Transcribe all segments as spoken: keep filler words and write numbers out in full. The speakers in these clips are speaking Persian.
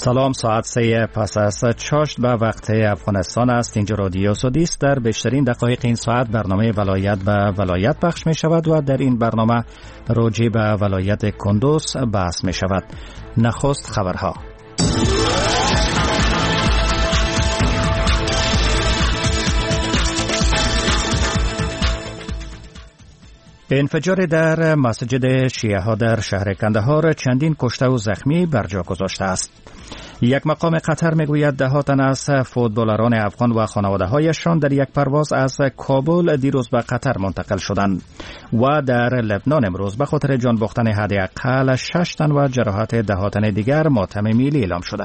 سلام، ساعت سه پس از چاشت به وقت افغانستان است. اینجا رادیو سودیست. در بیشترین دقایق این ساعت برنامه ولایت به ولایت پخش می شود و در این برنامه راجع به ولایت کندوز بحث می شود. نخست خبرها. انفجار در مسجد شیعه ها در شهر کندهار چندین کشته و زخمی بر جا گذاشته است. یک مقام قطر میگوید ده ها تن از فوتبالران افغان و خانواده هایشان در یک پرواز از کابل دیروز به قطر منتقل شدند و در لبنان امروز به خاطر جان باختن حداقل شش تن و جراحت ده ها تن دیگر ماتم ملی اعلام شده.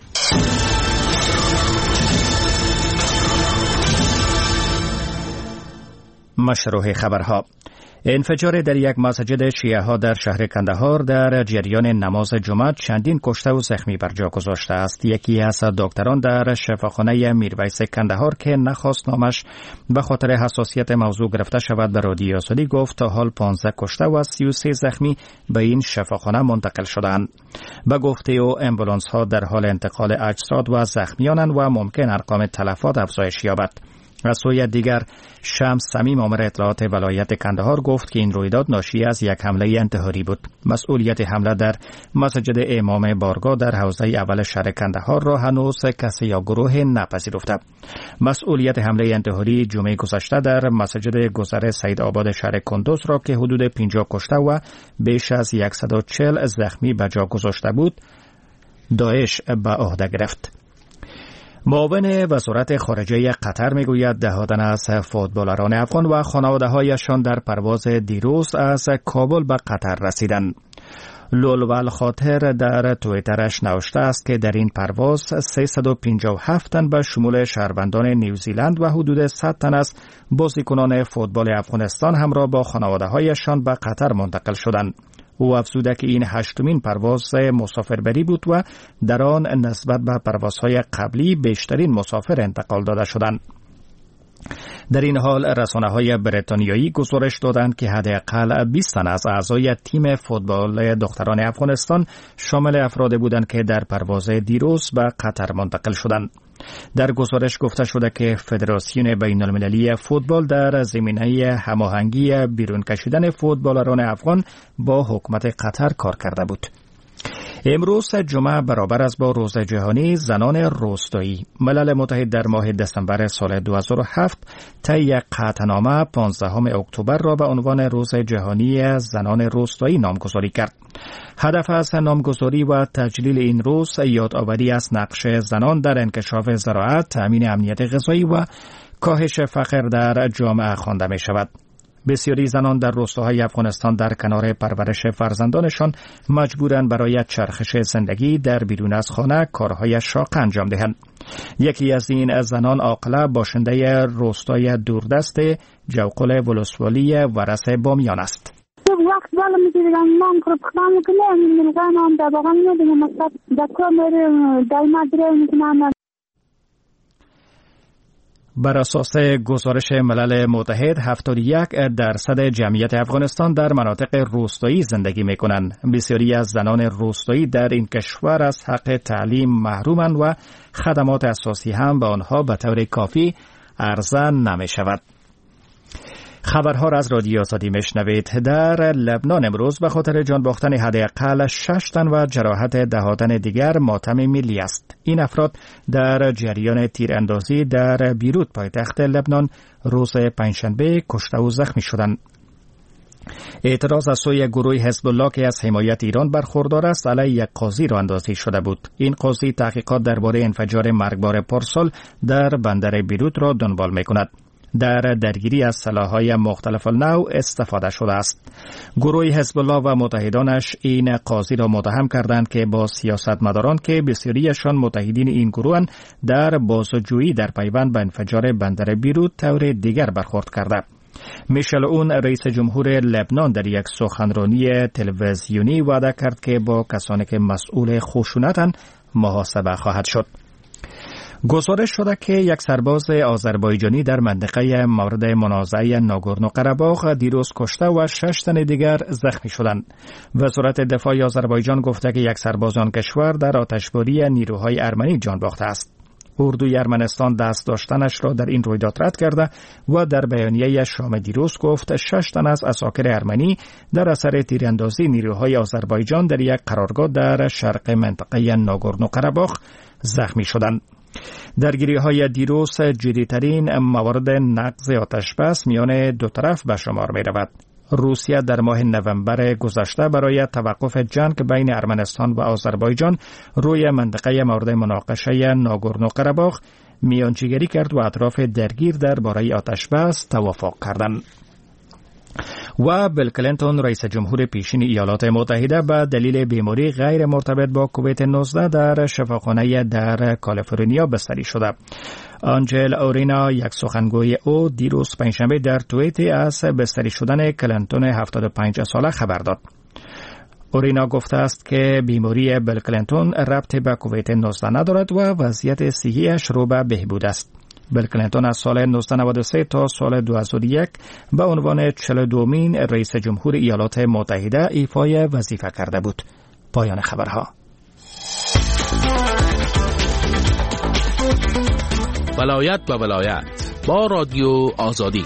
مشروع خبرها. انفجار در یک مسجد شیعه ها در شهر کندهار در جریان نماز جمعه چندین کشته و زخمی بر جا گذاشته است. یکی از دکتران در شفاخانه میرویس کندهار که نخواست نامش به خاطر حساسیت موضوع گرفته شود به رادیو سودی گفت تا حال پانزده کشته و سی و سه زخمی به این شفاخانه منتقل شدند. به گفته او امبولانس ها در حال انتقال اجساد و زخمیانند و ممکن ارقام تلفات افزایش یابد. از سوی دیگر شمس صمیم آمر اطلاعات ولایت کندهار گفت که این رویداد ناشی از یک حمله انتحاری بود. مسئولیت حمله در مسجد امام بارگاه در حوزه اول شهر کندهار را هنوز کسی یا گروه نپذیرفته. مسئولیت حمله انتحاری جمعه گذشته در مسجد گذر سید آباد شهر کندوز را که حدود پنجاه کشته و بیش از صد و چهل زخمی به جا گذاشته بود داعش به عهده گرفت. معاون وزارت خارجه قطر میگوید ده ها تن از فوتبالران افغان و خانواده هایشان در پرواز دیروز از کابل به قطر رسیدند. لولوال خاطر در تویترش نوشته است که در این پرواز سیصد و پنجاه و هفت تن به شمول شهروندان نیوزیلند و حدود صد تن از بازیکنان فوتبال افغانستان همراه با خانواده هایشان به قطر منتقل شدند. او افزوده که این هشتمین پرواز مسافربری بود و در آن نسبت به پروازهای قبلی بیشترین مسافر انتقال داده شدند. در این حال رسانه‌های بریتانیایی گزارش دادند که حداقل بیست تن از اعضای تیم فوتبال دختران افغانستان شامل افرادی بودند که در پرواز دیروز به قطر منتقل شدند. در گزارش گفته شده که فدراسیون بین المللی فوتبال در زمینه هماهنگی بیرون کشیدن فوتبالران افغان با حکومت قطر کار کرده بود. امروز جمعه برابر است با روز جهانی زنان روستایی. ملل متحد در ماه دسامبر سال دو هزار و هفت طی یک قطعنامه پانزدهم اکتبر را به عنوان روز جهانی زنان روستایی نامگذاری کرد. هدف از نامگذاری و تجلیل این روز یادآوری از نقش زنان در انکشاف زراعت، تامین امنیت غذایی و کاهش فقر در جامعه خوانده می شود. بسیاری زنان در روستاهای افغانستان در کنار پرورش فرزندانشان مجبورند برای چرخش زندگی در بیرون از خانه کارهای شاق انجام دهند. یکی از این زنان عاقله باشنده روستای دوردست جوقل ولسوالی ورس بامیان است. وقت بالا می‌گیرم من خود خودم کنم می‌گم در واقع می‌دونم مثلا در کار دائما درو می‌کنم. بر اساس گزارش ملل متحد هفتاد و یک درصد جمعیت افغانستان در مناطق روستایی زندگی می‌کنند. بسیاری از زنان روستایی در این کشور از حق تعلیم محرومند و خدمات اساسی هم به آنها به طور کافی عرضه نمی‌شود. خبرها را از رادیو سودی میشنوید. در لبنان امروز به خاطر جان باختن حداقل شش تن و جراحت ده ها تن دیگر ماتم ملی است. این افراد در جریان تیراندازی در بیروت پایتخت لبنان روز پنجشنبه کشته و زخمی شدند. اعتراض از سوی گروه حزب الله که از حمایت ایران برخوردار است علیه یک قاضی راه اندازی شده بود. این قاضی تحقیقات درباره انفجار مرگبار پارسال در بندر بیروت را دنبال می‌کند. در درگیری از سلاح‌های مختلف النوع استفاده شده است. گروه حزب الله و متحدانش این قاضی را متهم کردند که با سیاستمداران که بسیاریشان متحدین این گروهند در بازجویی در پیوند به انفجار بندر بیروت طور دیگر برخورد کرده. میشل اون رئیس جمهور لبنان در یک سخنرانی تلویزیونی وعده کرد که با کسانی که مسئول خشونتند محاسبه خواهد شد. گزارش شده که یک سرباز آذربایجانی در منطقه مورد منازعه ناگورنو قره‌باغ دیروز کشته و شش تن دیگر زخمی شدند. وزارت دفاع آذربایجان گفته که یک سرباز آن کشور در آتشباری نیروهای ارمنی جان باخته است. اردوی ارمنستان دست داشتنش را در این رویداد رد کرده و در بیانیه شام دیروز گفت شش تن از عساکر ارمنی در اثر تیراندازی نیروهای آذربایجان در یک قرارگاه در شرق منطقه ناگورنو قره‌باغ زخمی شدند. درگیری‌های دیروز جدی‌ترین موارد نقض آتشبس میان دو طرف به شمار می‌رود. روسیه در ماه نوامبر گذشته برای توقف جنگ بین ارمنستان و آذربایجان روی منطقه مورد مناقشه ناگورنو قره‌باغ میانجیگری کرد و اطراف درگیر درباره آتشبس توافق کردند. و بیل کلینتون رئیس جمهور پیشین ایالات متحده به دلیل بیماری غیر مرتبط با کووید نوزده در شفاخانه در کالیفرنیا بستری شده. آنجل اورینا یک سخنگوی او دیروز پنجشنبه در توییتی از بستری شدن کلینتون هفتاد و پنج ساله خبر داد. اورینا گفته است که بیماری بیل کلینتون ربطی به کووید نوزده ندارد و وضعیت صحیحش رو به بهبود است. بیل کلینتون از سال نوزده نود و سه تا سال دو هزار و یک به عنوان چهل و دومین رئیس جمهور ایالات متحده ایفای وظیفه کرده بود. پایان خبرها. ولایت و ولایت با رادیو آزادی.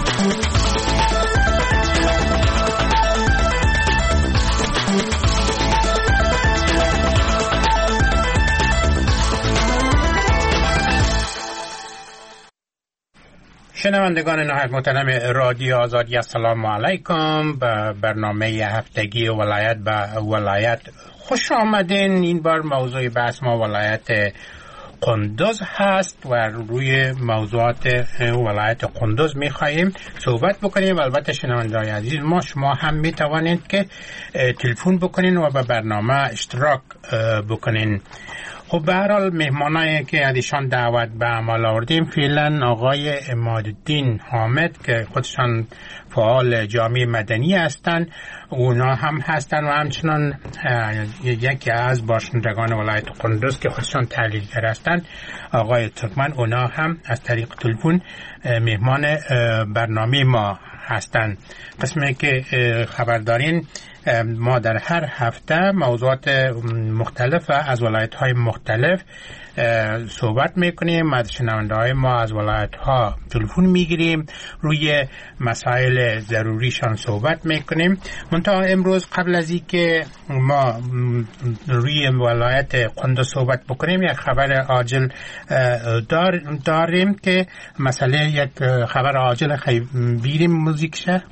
شنوندگان نهایت محترم رادیو آزادی، السلام علیکم. به برنامه هفتگی ولایت به ولایت خوش آمدین. این بار موضوع بحث ما ولایت قندوز هست و روی موضوعات ولایت قندوز می‌خواهیم صحبت بکنیم. البته شنوندگان عزیز ما شما هم می‌توانید که تلفن بکنین و به برنامه اشتراک بکنین. خب به هر حال مهمانایی که ازشان دعوت به عمل آوردیم فعلا آقای عمادالدین حامد که خودشان فعال جامعه مدنی هستند، اونا هم هستند و همچنان یکی از باشندگان ولایت قندوز که خودشان تحلیلگر هستند آقای ترکمن، اونا هم از طریق تلفن مهمان برنامه ما هستند. قسمی که خبر دارین ما در هر هفته موضوعات مختلف از ولایت‌های مختلف صحبت میکنیم. از شنونده‌های ما از ولایت‌ها تلفن میگیریم، روی مسائل ضروریشان صحبت میکنیم. منتها امروز قبل از اینکه ما روی ولایت قندوز صحبت بکنیم یک خبر عاجل دار داریم که مسئله یک خبر عاجل خیلی بیریم موزیک شه.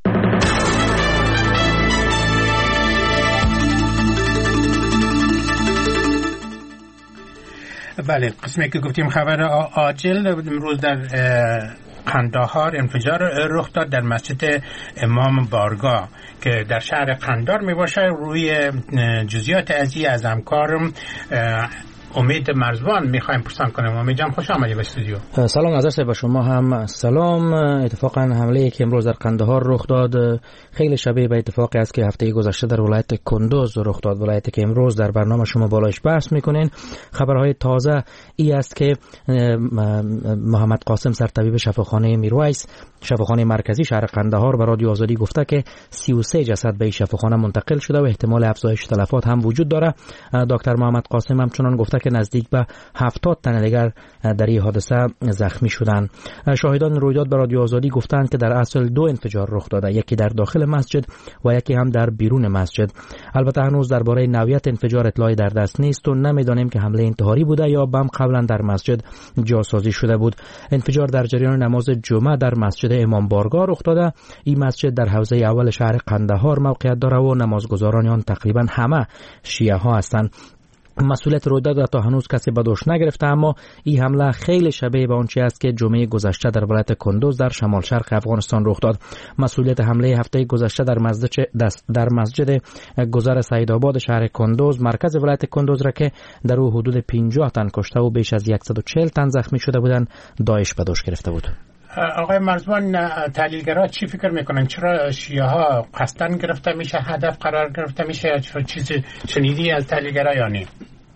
بله، قسمی که گفتیم خبر عاجل، امروز در قندهار انفجار رخ داد در مسجد امام بارگاه که در شهر قندهار می باشه. روی جزئیات ازی از همکارم امید مرزبان میخوایم پرسان کنیم. امید جان خوش آمدید به استودیو. سلام نظر به شما هم سلام. اتفاقا حمله که امروز در قندهار رخ داد خیلی شبیه به اتفاقی است که هفته گذشته در ولایت کندوز رخ داد، ولایتی که امروز در برنامه شما بالایش بحث میکنین. خبرهای تازه ای است که محمد قاسم سرطبیب شفاخانه میرویس شفاخانه مرکزی شهر قندهار به رادیو آزادی گفته که سی و سه جسد به شفاخانه منتقل شده و احتمال افزایش تلفات هم وجود داره. دکتر محمد قاسم همچنان گفته که نزدیک به هفتاد تن دیگر در این حادثه زخمی شدند. شاهدان رویداد به رادیو آزادی گفتند که در اصل دو انفجار رخ داده، یکی در داخل مسجد و یکی هم در بیرون مسجد. البته هنوز درباره نوعیت انفجار اطلاعی در دست نیست و نمیدانیم که حمله انتحاری بوده یا بم قبلا در مسجد جاسازی شده بود. انفجار در جریان نماز جمعه در مسجد امام بارگاه رخ داده. این مسجد در حوزه اول شهر قندهار موقعیت داره و نمازگزاران آن تقریبا همه شیعه ها هستند. مسئولیت رویداد تا هنوز کسی به دوش نگرفته، اما این حمله خیلی شبیه به آنچه است که جمعه گذشته در ولایت کندوز در شمال شرق افغانستان رخ داد. مسئولیت حمله هفته گذشته در مسجد در مسجد گذر سعیدآباد شهر کندوز مرکز ولایت کندوز را که در او حدود پنجاه تن کشته و بیش از صد و چهل تن زخمی شده بودند داعش به دوش گرفته بود. آقای مرزبان، تحلیلگرها چی فکر میکنن؟ چرا شیعه ها قصداً گرفته میشه، هدف قرار گرفته میشه؟ چیزی شنیدی از تحلیلگرها یا نه؟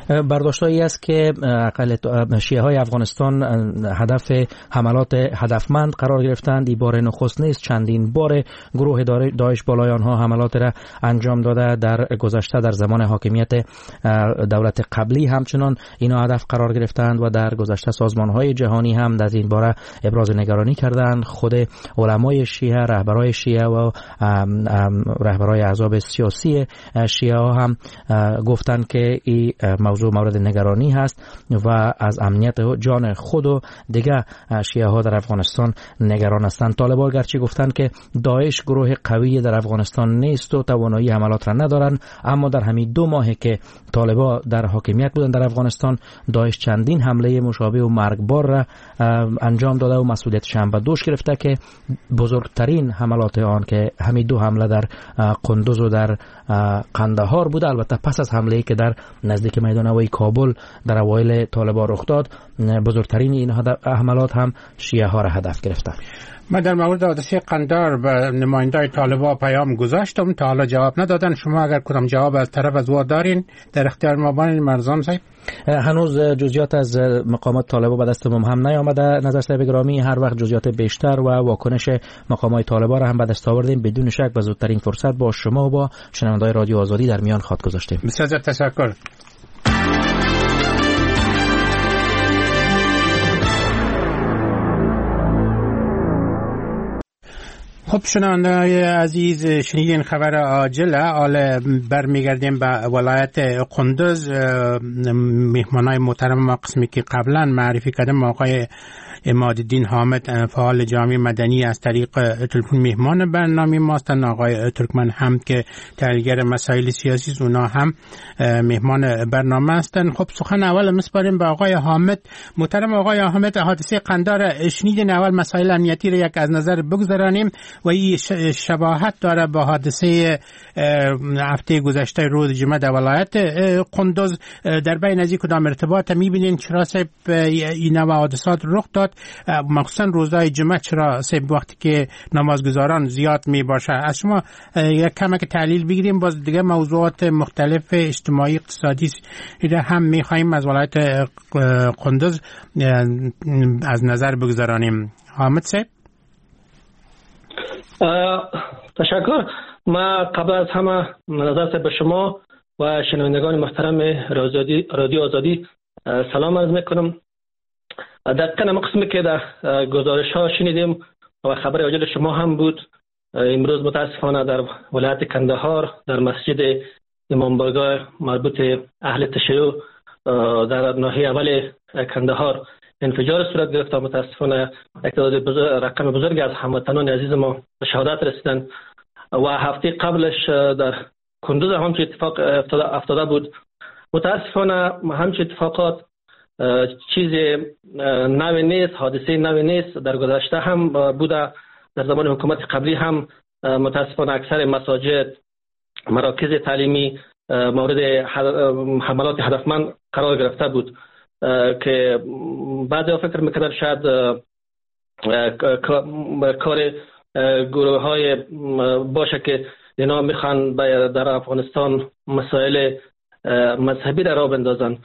برداشتایی است که اقل شیعه های افغانستان هدف حملات هدفمند قرار گرفتند. این بار نخست نیست، چندین بار گروه داعش بالای آنها حملات را انجام داده. در گذشته در زمان حاکمیت دولت قبلی همچنان اینا هدف قرار گرفتند و در گذشته سازمان های جهانی هم در این باره ابراز نگرانی کردند. خود علمای شیعه، رهبرای شیعه و رهبرای احزاب سیاسی شیعه ها هم گفتند که این موضوع مورد نگرانی هست و از امنیت جان خود و دیگه شیعه ها در افغانستان نگران هستند. طالبان گرچه گفتند که داعش گروه قوی در افغانستان نیست و توانایی حملات را ندارند، اما در همین دو ماهی که طالبان در حاکمیت بودند در افغانستان، داعش چندین حمله مشابه و مرگبار را انجام داده و مسئولیتش هم به دوش گرفته که بزرگترین حملات آن که همین دو حمله در قندوز و در قندهار بود، البته پس از حمله‌ای که در نزدیک میدان هوایی کابل در اوایل طالبان رخ داد، بزرگترین این حملات هم شیعه ها را هدف گرفتند. من در مورد حادثه قندهار به نمایندای طالبان پیام گذاشتم، تا حالا جواب ندادن. شما اگر کدام جواب از طرف از وار دارین در اختیار ما بانین. مرزام صاحب، هنوز جزئیات از مقامات طالبان به دست ما هم نیامده. نظر صاحب گرامی، هر وقت جزئیات بیشتر و واکنش مقامات طالبان را هم به دست آوردیم، بدون شک به زودترین فرصت با شما و با شنونده‌های رادیو آزادی در میان خط گذاشتیم. بسیار تشکر. خب شنونده‌های عزیز، شنیدین خبر عاجل. حالا برمیگردیم به ولایت قندوز. مهمانای محترم ما قسمی که قبلا معرفی کردم، آقای عمادالدین حامد، فعال جامعه مدنی، از طریق تلفن مهمان برنامه ماستن. آقای ترکمن هم که تحلیلگر مسائل سیاسی، اونا هم مهمان برنامه هستن. خب سخن اول مسپاریم به آقای حامد. محترم آقای حامد، حادثه قندهار شنیدین، اول مسائل امنیتی رو یک از نظر بگذرانیم و این شباهت داره با حادثه هفته گذشته روز جمعه در ولایت قندوز. در بین از این کدام ارتباط میبینین؟ چرا سب این نوع حادثات رخ داد، مخصوصا روزهای جمعه؟ چرا سب وقتی که نمازگزاران زیاد می باشه؟ از شما یک کمک تحلیل بگیریم. باز دیگه موضوعات مختلف اجتماعی اقتصادی را هم میخواهیم از ولایت قندوز از نظر بگذارانیم. حامد صاحب. تشکر. ما قبل از همه نظر به شما و شنوندگان محترم رادیو آزادی سلام عرض میکنم. دقیقا هم قسمی که در گزارش ها شنیدیم و خبر عاجل شما هم بود، امروز متاسفانه در ولایت قندهار در مسجد امام بارگاه مربوط اهل تشیع در ناحیه اول قندهار انفجار صورت گرفت و متاسفانه تعداد بزرگ، رقم بزرگی از هموطنان عزیز ما به شهادت رسیدند. و هفته قبلش در کندوز همچه اتفاق افتاده بود. متاسفانه همچه اتفاقات چیز نوی نیست، حادثه نوی نیست. در گذشته هم بوده، در زمان حکومت قبلی هم متاسفانه اکثر مساجد، مراکز تعلیمی مورد حملات هدفمند قرار گرفته بود که بعضی فکر میکردن شاید کار گروه های باشه که اینا میخوان در افغانستان مسائل مذهبی را راه بندازن.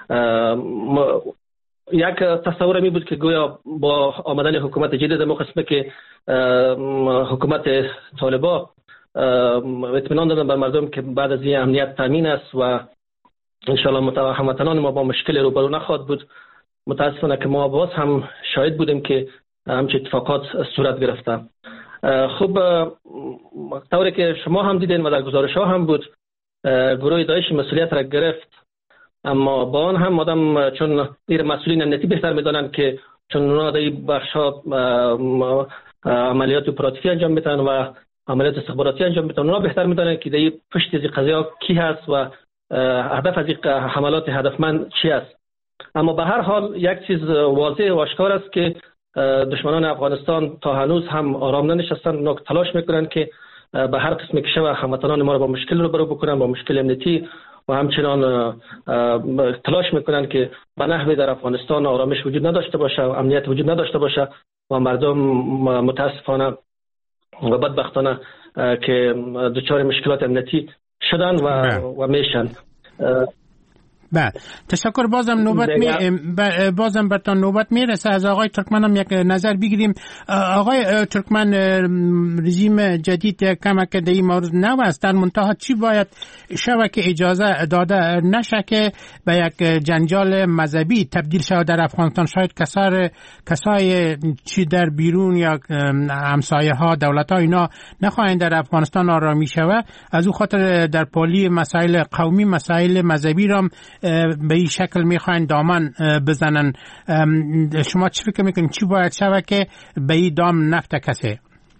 یک تصور می بود که گویا با آمدن حکومت جدید ما قسمه که حکومت طالبان اطمینان دادن بر مردم که بعد از این امنیت تامین است و انشاءالله هموطنان ما با مشکل روبرو نخواهد بود. متاسفانه که ما باز هم شاهد بودیم که همچه اتفاقات صورت گرفته. خب طوری که شما هم دیدین و در گزارش ها هم بود، گروه داعش مسئولیت را گرفت، اما با آن هم آدم چون این مسئولین امنیتی بهتر میدانند که چون اونا در این بخش ها عملیات اپراتیفی انجام میدن و عملیات استخباراتی انجام میدن، اونا بهتر میدانند که در این پشت از این قضیه ها کی هست و هدف از این حملات هدفمند چی است. اما به هر حال یک چیز واضح و آشکار است که دشمنان افغانستان تا هنوز هم آرام ننشستند. اونا تلاش میکنند که به هر قسم که شود هموطنان ما را با مشکل روبرو بکنن، با مشکل امنیتی، و همچنان تلاش میکنن که به نحوی در افغانستان آرامش وجود نداشته باشه و امنیت وجود نداشته باشه و مردم متاسفانه و بدبختانه که دچار مشکلات امنیتی شدن و و میشن. بله تشکر. بازم نوبت می بازم برتان نوبت میرسه. از آقای ترکمن هم یک نظر بگیریم. آقای ترکمن، رژیم جدید کمک در این مورد نو است، در منتها چی باید شود که اجازه داده نشه که به یک جنجال مذهبی تبدیل شود در افغانستان؟ شاید کسار کسای چی در بیرون یا همسایه ها دولت ها اینا نخواهند در افغانستان آرامی شود، از او خاطر در پالی مسائل قومی مسائل مذهبی را به این شکل میخواین دامن بزنن. شما چی فکر میکنید چی باید شود که به این دام نفت کسی؟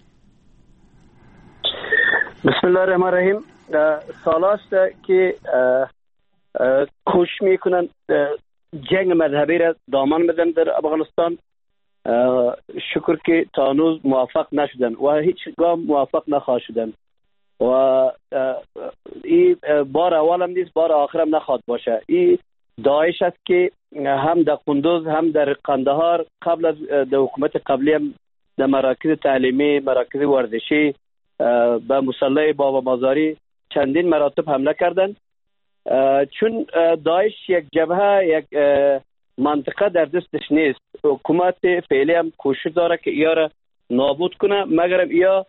بسم الله الرحمن الرحیم. سالاست که کوش میکنن جنگ مذهبی را دامن بدن در افغانستان. شکر که تا هنوز موفق نشدن و هیچ گام موفق نخواهد شدن و این بار اولم نیست، بار آخرم نخواهد باشه. این داعش است که هم در قندوز هم در قندهار قبل از در حکومت قبلی هم در مراکز تعلیمی، مراکز ورزشی، به مسلح بابا مزاری چندین مراتب حمله کردند. چون داعش یک جبهه، یک منطقه در دستش نیست. حکومت فعلی هم کوشش داره که یا را نابود کنه، مگر یا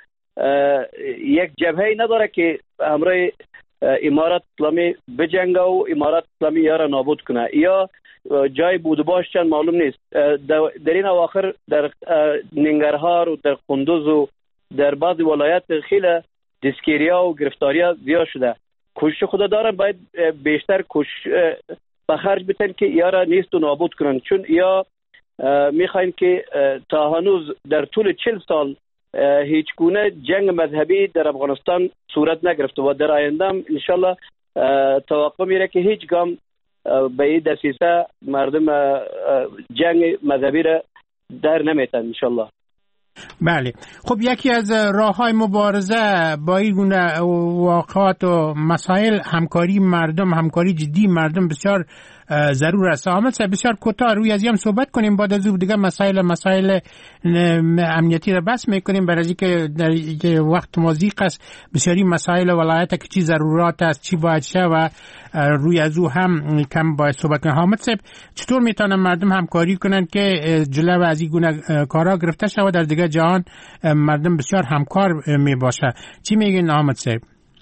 یک جبهه نداره که همراه امارات اسلامی بجنگه و امارات اسلامی یا را نابود کنه، یا جای بود و باش چند معلوم نیست. در این اواخر در ننگرهار و در قندوز و در بعض ولایات خیلی دستگیری‌ها و گرفتاری‌ها زیاد شده. کوشش خدا دارن باید بیشتر کوشش به خرج بتن که یا را نیست و نابود کنن، چون یا میخواین که تا هنوز در طول چل سال هیچ گونه جنگ مذهبی در افغانستان صورت نگرفته و در آینده هم انشالله توقع میره که هیچ گام به این دسیسه مردم جنگ مذهبی را در نمیتن انشالله. بله خب، یکی از راه‌های مبارزه با این گونه واقعات و مسائل همکاری مردم، همکاری جدی مردم بسیار ضرور است. آمد صاحب بسیار کوتاه روی از هم صحبت کنیم، بعد از اون دیگه مسائل مسائل امنیتی را بس میکنیم، برای اینکه در وقت مازیق است بسیاری مسائل ولایت که چی ضرورات است، چی باید شه و روی از او هم کم باید صحبت کنیم. حامد صاحب چطور میتونن مردم همکاری کنن که جلو از این گونه کارا گرفته شود در دیگه جهان مردم بسیار همکار می باشه؟ چی میگین حامد صاحب؟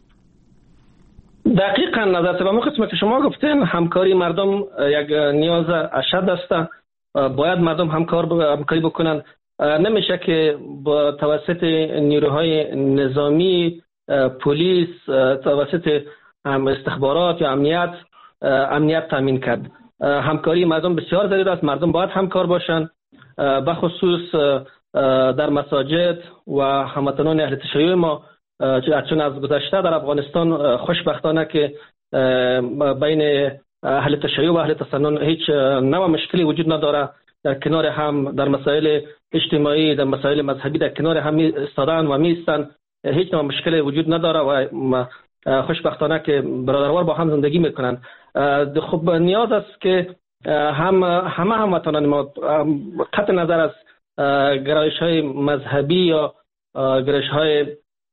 دقیقاً نظر به اون قسمت که شما گفتین همکاری مردم یک نیاز اشد است. باید مردم همکار همکاری بکنن. نمیشه که با توسط نیروهای نظامی، پلیس، توسط استخبارات یا امنیت امنیت تامین کرد. همکاری مردم بسیار ضروری است. مردم باید همکار باشن، به خصوص در مساجد و هموطنان اهل تشیع ما، چون از گذشته در افغانستان خوشبختانه که بین اهل تشیع و اهل تسنن هیچ نوع مشکلی وجود نداره. در کنار هم در مسائل اجتماعی، در مسائل مذهبی در کنار هم ایستادن و میستن، هیچ نوع مشکلی وجود نداره و خوشبختانه که برادروار با هم زندگی میکنن. خب نیاز است که هم همه هموطنان ما قطع نظر از گرایش های مذهبی یا گرایش های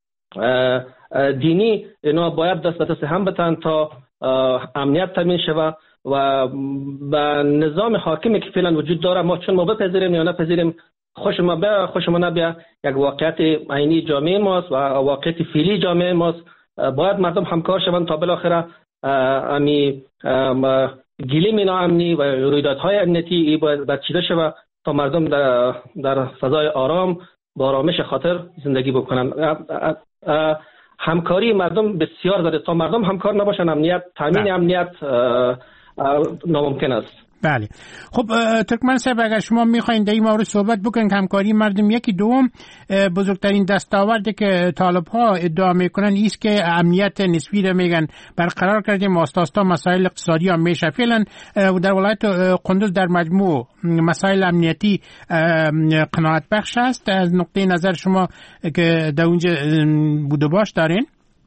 دینی اینا باید دست به دست هم بتن تا امنیت تامین شود و به نظام حاکمی که فعلا وجود داره ما چون ما بپذیریم یا نپذیریم، خوش ما بیا خوش ما نبیا، یک واقعیت عینی جامعه ماست و واقعیت فعلی جامعه ماست. باید مردم همکار شوند تا بالاخره امی گیلیم ناامنی و رویدادهای امنیتی باید چیده شود تا مردم در, در فضای آرام با آرامش خاطر زندگی بکنن. همکاری مردم بسیار ضروری. تا مردم همکار نباشن امنیت تامین امنیت ناممکن است. بله خب ترکمن صاحب اگر شما میخواین در این مورد صحبت بکنین همکاری مردم، یکی دوم بزرگترین دستاوردی که طالب ها ادعا میکنن ایست که امنیت نسبی رو میگن برقرار کردیم، آستاستا مسائل اقتصادی هم میشه. فعلا در ولایت قندوز در مجموع مسائل امنیتی قناعت بخش است از نقطه نظر شما که در اونجا بود و باش دارین؟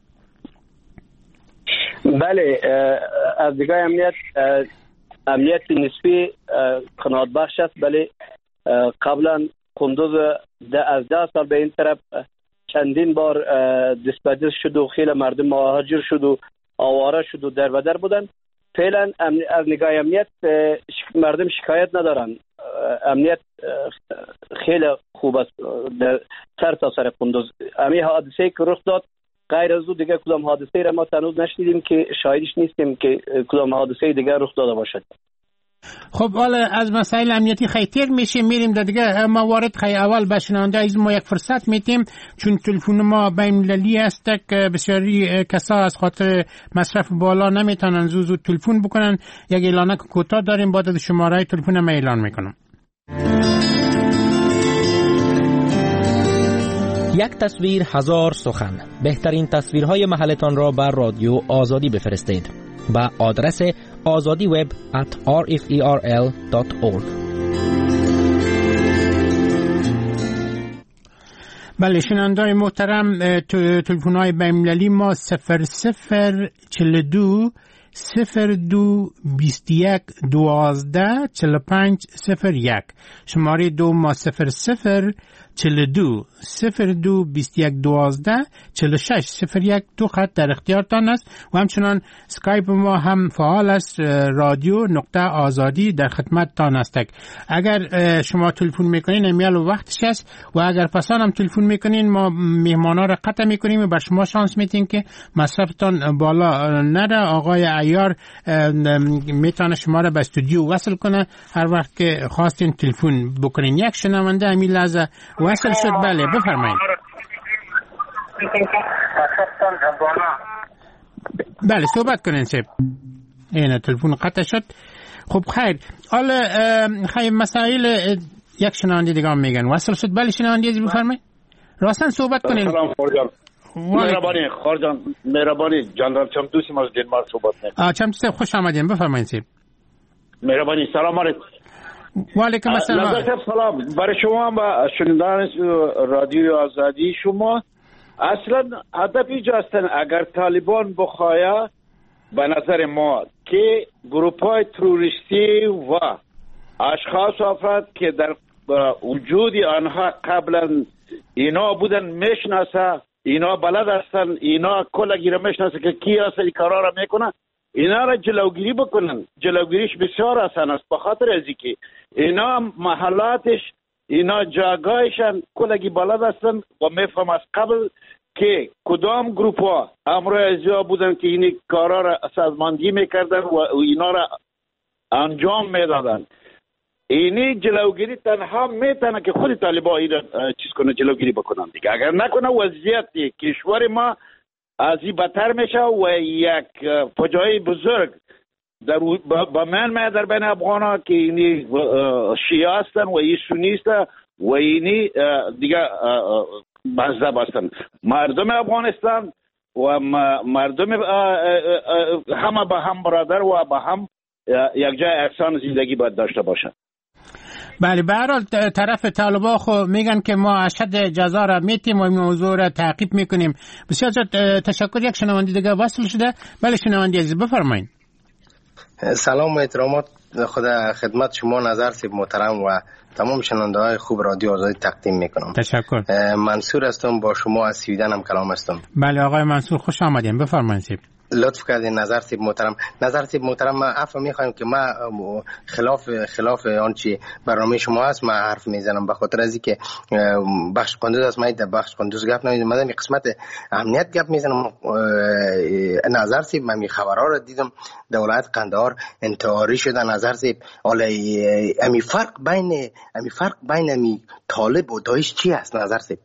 بله از دیگه امنیت امنیت نسبی قناعت بخش است. بله قبلا قندوز از ده سال به این طرف چندین بار دست به دست شد و خیلی مردم مهاجر شد و آواره شد و در و در بودن. فعلا از نگاه امنیت مردم شکایت ندارن. امنیت خیلی خوب است در سر تا سر قندوز. امی حادثه که رخ داد غیر از او دیگه کدام حادثه را ما تنوز نشنیدیم که شاهدش نیستیم که کدام حادثه دیگه رخ داده باشد. خب حالا از مسائل امنیتی خیلی میشه میریم در دیگه موارد. خیلی اول به شنونده از ما یک فرصت میتیم چون تلفن ما بین المللی است که بسیاری کسا از خاطر مصرف بالا نمیتونن زود زود تلفن بکنن. یک اعلانه کوتاه داریم، بعد شماره تلفن ما اعلان میکنم. یک تصویر هزار سخن. بهترین تصویرهای محلتان را بر رادیو آزادی بفرستید با آدرس azadi web at r f e r l dot org. بله شنونده‌های محترم، تلفن‌های بین‌المللی ما صفر صفر چهل و دو صفر دو بیست و یک دوازده چهل و پنج صفر یک. شماره دو ما صفر صفر چهل و دو صفر دو بیست و یک دوازده چهل و شش صفر یک. دو خط در اختیارتان است و همچنان اسکایپ ما هم فعال است، رادیو نقطه آزادی در خدمتتان است. اگر شما تلفن میکنین امیال و وقتش است و اگر پسان هم تلفن میکنین ما مهمانا را قطع میکنیم و بر شما شانس میتین که مصرفتان بالا نره. آقای عیار میتونه شما را به استودیو وصل کنه هر وقت که خواستین تلفن بکنین. یک شنونده امی لحظه وصل شد. بله بفرمایید. بله صحبت کنین سیب. اینه تلفن قطع شد. خب خیر، حالا خیر مسائل یک شنونده دیگه هم میگن وصل شد. بله شنونده دیگه بفرمایید. راستن صحبت کنین. سلام خورجان. مهربانی خورجان، مهربانی جنرال چمتوسی ما از دنمارک صحبت میکنم. آ چمتوسی خوش آمدین، بفرمایید سیب. مهربانی، سلام علیکم. و علیکم السلام. نظر سلام برای شما و شنوندگان رادیو آزادی. شما اصلا هدف اینجا هستن اگر طالبان بخواهد به نظر ما که گروپ های تروریستی و اشخاص و افراد که در وجود آنها قبلا اینا بودن میشناسه، اینا بلد هستن، اینا کلگی را میشناسه که کی هست این کارا را میکنه، اینا را جلوگیری بکنن. جلوگیریش بسیار آسان است به خاطر از اینکه اینا محلاتش، اینا جاگاهشان کلگی بلد هستن و میفهم از قبل که کدام گروپ ها امروز ازیا بودن که این کارا را سازماندهی میکردن و اینا را انجام میدادن. اینی جلوگیری تنها میتونه که خود طالبان این چیز کنه، جلوگیری بکنن دیگه. اگر نکنه وضعیت کشور ما از این بدتر میشه و یک فجایع بزرگ در با من ما در بین افغان که اینی شیعه هستن و این سنی هستن و اینی دیگه مذهب هستن. مردم افغانستان و مردم همه با هم برادر و با هم یک جای یکسان زندگی باید داشته باشن. بله به هر حال طرف طالبان خو میگن که ما اشد جزا را میتیم و این موضوع را تعقیب میکنیم. بسیار تشکر. یک شنونده دیگه وصل شده. بله شنونده عزیز بفرمایید. سلام و احترامات خدا خدمت شما نظر سیب محترم و تمام شنونده های خوب رادیو آزادی تقدیم میکنم. تشکر. منصور هستم، با شما از سویدن هم کلام هستم. بله آقای منصور خوش آمدین، بفرمایید سیب. لطف کردین نظر سیب محترم. نظر سیب محترم ما عفو میخوایم که ما خلاف خلاف آنچه برنامه شما هست ما حرف میزنم به خاطر از اینکه بخش قندوز است. ما در بخش قندوز گپ نمیزنم، من در قسمت امنیت گپ میزنم. نظر سیب من می خبرها رو دیدم در ولایت قندهار انتحاری شده. نظر سیب حالا امی فرق بین امی فرق بین امی طالب و داعش چی است نظر سیب؟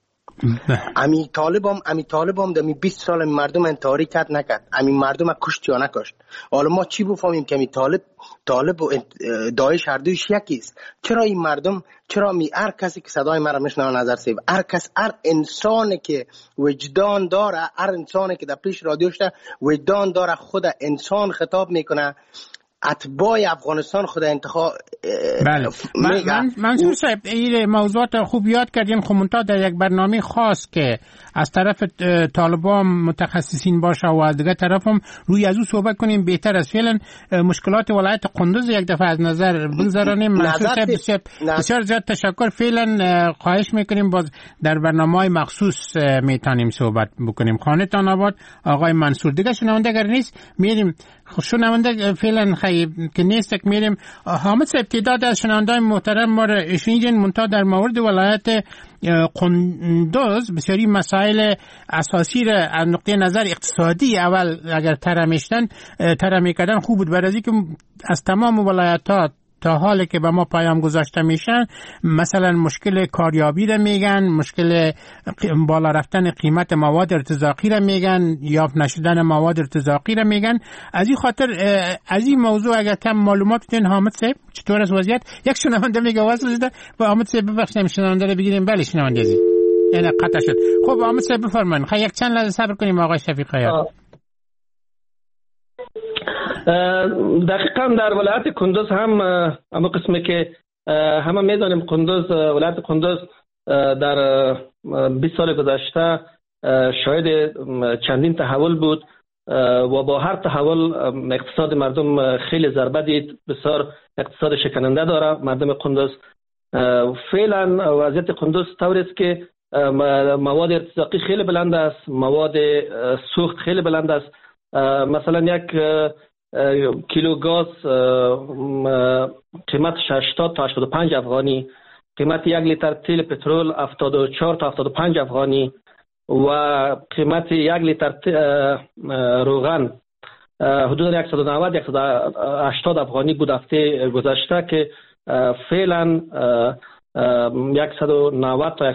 امی طالبم امی طالبم دمی بیست سال مردم انتحاری کرد نکرد، امی مردم کشت یا نکشت. حالا ما چی بفهمیم که امی طالب طالب و داعش هر دویش یکی است؟ چرا این مردم، چرا می هر کسی که صدای مرا میشنوه نظر سیب، هر کس، هر انسانی که وجدان داره، هر انسانی که در پیش رادیوش وجدان داره، خود انسان خطاب میکنه، اتباع افغانستان خود انتخاب بله من منصور صاحب این موضوعات خوب یاد کردین. خب منتها در یک برنامه خاص که از طرف طالبان متخصصین باشه و از دیگه طرف هم روی از او صحبت کنیم بهتر است. فعلا مشکلات ولایت قندوز یک دفعه از نظر بگذارانیم. منصور صاحب بسیار, بسیار زیاد تشکر. فعلا خواهش میکنیم باز در برنامه‌های مخصوص میتونیم صحبت بکنیم. خانه‌تان آباد آقای منصور. دیگه شنونده اگر نیست میریم شنونده فعلا خیلی که نیست که میریم. حامد صاحب تعداد از شنونده‌های محترم ما را شنیدین منتها در مورد ولایت قندوز بسیاری مسائل اساسی را از نقطه نظر اقتصادی اول اگر طرح میشدن طرح میکردن خوب بود. برای اینکه از تمام ولایت‌ها تا حالی که به ما پیام گذاشته میشن مثلا مشکل کاریابی را میگن، مشکل بالا رفتن قیمت مواد ارتزاقی را میگن، یافت نشدن مواد ارتزاقی را میگن. از این خاطر از این موضوع اگر کم معلومات بدین حامد صاحب چطور از وضعیت. یک شنونده میگه واسه بده با حامد صاحب ببخشید شنونده رو بگیریم. بله شنونده عزیز یعنی قطع شد. خب حامد صاحب بفرمایید. خب یک چند لحظه صبر کنیم آقای شفیق خیاط. دقیقا در ولایت قندوز هم اما قسمی که همه میدانیم قندوز ولایت قندوز در بیست سال گذشته شاهد چندین تحول بود و با هر تحول اقتصاد مردم خیلی ضربه دید. بسیار اقتصاد شکننده داره مردم قندوز. فعلا وضعیت قندوز طوری است که مواد ارتزاقی خیلی بلند است، مواد سوخت خیلی بلند است. مثلا یک کیلو گاز قیمتش هشتاد تا هشتاد و پنج افغانی، قیمت یک لیتر تیل پترول هفتاد و چهار تا هفتاد و پنج افغانی و قیمت یک لیتر روغن حدود صد و نود تا صد و هشتاد افغانی بود هفته گذشته که فعلا صد و نود تا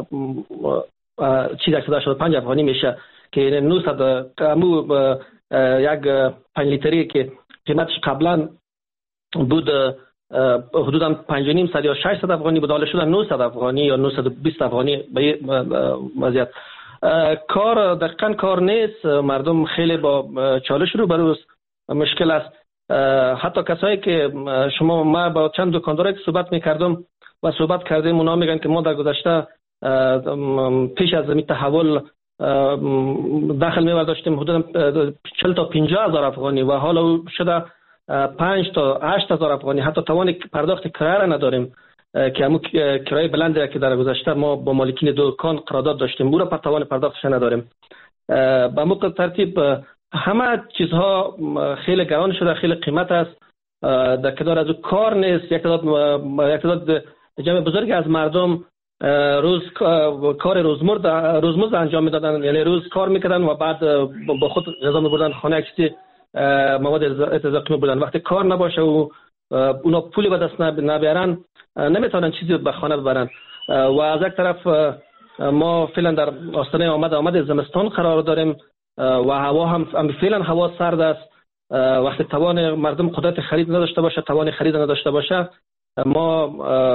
چیز صد و هشتاد و پنج افغانی میشه که نهصد امو یک پنج لیتری که قیمتش قبلا بود حدودا پنج و نیم صد یا ششصد افغانی بود، حالا شدن نهصد افغانی یا نهصد و بیست افغانی به وضعیت. کار دقیقاً کار نیست، مردم خیلی با چالش رو بروست، مشکل است. حتی کسایی که شما ما با چند دکاندارایی که صحبت میکردم و صحبت کردیم اونا میگن که ما در گذشته پیش از این تحول داخل می‌برداشتیم حدود چهل تا پنجاه هزار افغانی و حالا شده پنج تا هشت هزار افغانی. حتی توان پرداخت کرایه را نداریم که همون کرایه بلندی که در گذشته ما با مالکین دکان قرارداد داشتیم او را پر توان پرداختش نداریم. به موقع ترتیب همه چیزها خیلی گران شده، خیلی قیمت است. در کنار از کار نیست. یک تعداد یک تعداد جمع بزرگی از مردم روز کار روزمرد روزمرد انجام میدادن، یعنی روز کار میکردن و بعد با خود غذا میبردن خانه، چیزی مواد ارتزاقی میبردن. وقتی کار نباشه و اونا پولی به دست نبیارن نمیتونن چیزی به خانه ببرن. و از یک طرف ما فعلا در آستانه آمد آمد زمستان قرار داریم و هوا هم فعلا هوا سرد است. وقتی توان مردم قدرت خرید نداشته باشه، توان خرید نداشته باشه، ما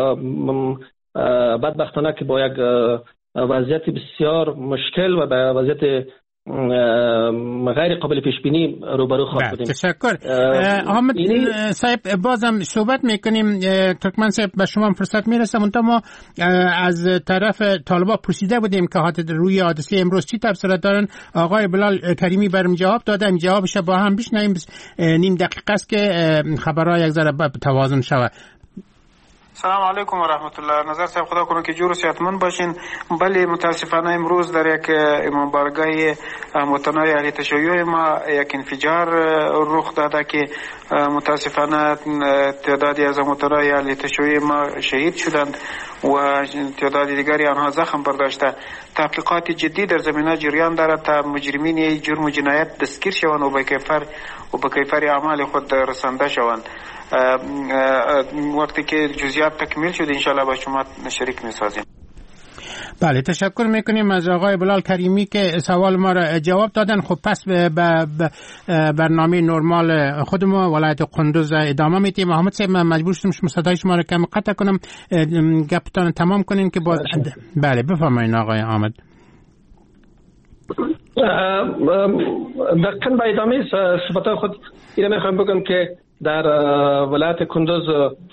بدبختانه که با یک وضعیت بسیار مشکل و با وضعیت غیر قابل پیش بینی روبرو خواهد بودیم. تشکر. حامد صاحب بازم صحبت میکنیم. ترکمن صاحب به شما فرصت میرسه. منتها ما از طرف طالبان پرسیده بودیم که روی حادثه امروز چی تبصره دارن. آقای بلال کریمی برام جواب داده. این جوابش با هم بشنویم. نیم دقیقه است که خبرها یک ذره توازن شود. سلام علیکم و رحمت الله. نظر صاحب خدا کنه که جور و صحتمند باشین. بله متاسفانه امروز در یک امامبارگاه هموطنای اهل تشیع ما یک انفجار رخ داده که متاسفانه تعدادی از هموطنای اهل تشیع ما شهید شدند و تعداد دیگری آنها زخم برداشته. تحقیقات جدی در زمینه جریان دارد تا مجرمین جرم و جنایت دستگیر شوند و به کیفر و به کیفر اعمال خود رسانده شوند. وقتی که جزئیات تکمیل شد انشالله با شما شریک می‌سازیم. بله تشکر میکنیم از آقای بلال کریمی که سوال ما را جواب دادن. خب پس به برنامه نرمال خود ما ولایت قندوز ادامه میدیم. محمد صاحب من مجبور شدم صدای شما را کم قطع کنم، گپتان تمام کنین که باز. بله بفرمایید آقای احمد. دقیقاً به ادامه صحبت خود اینا میخوام بگم که در ولایت کندوز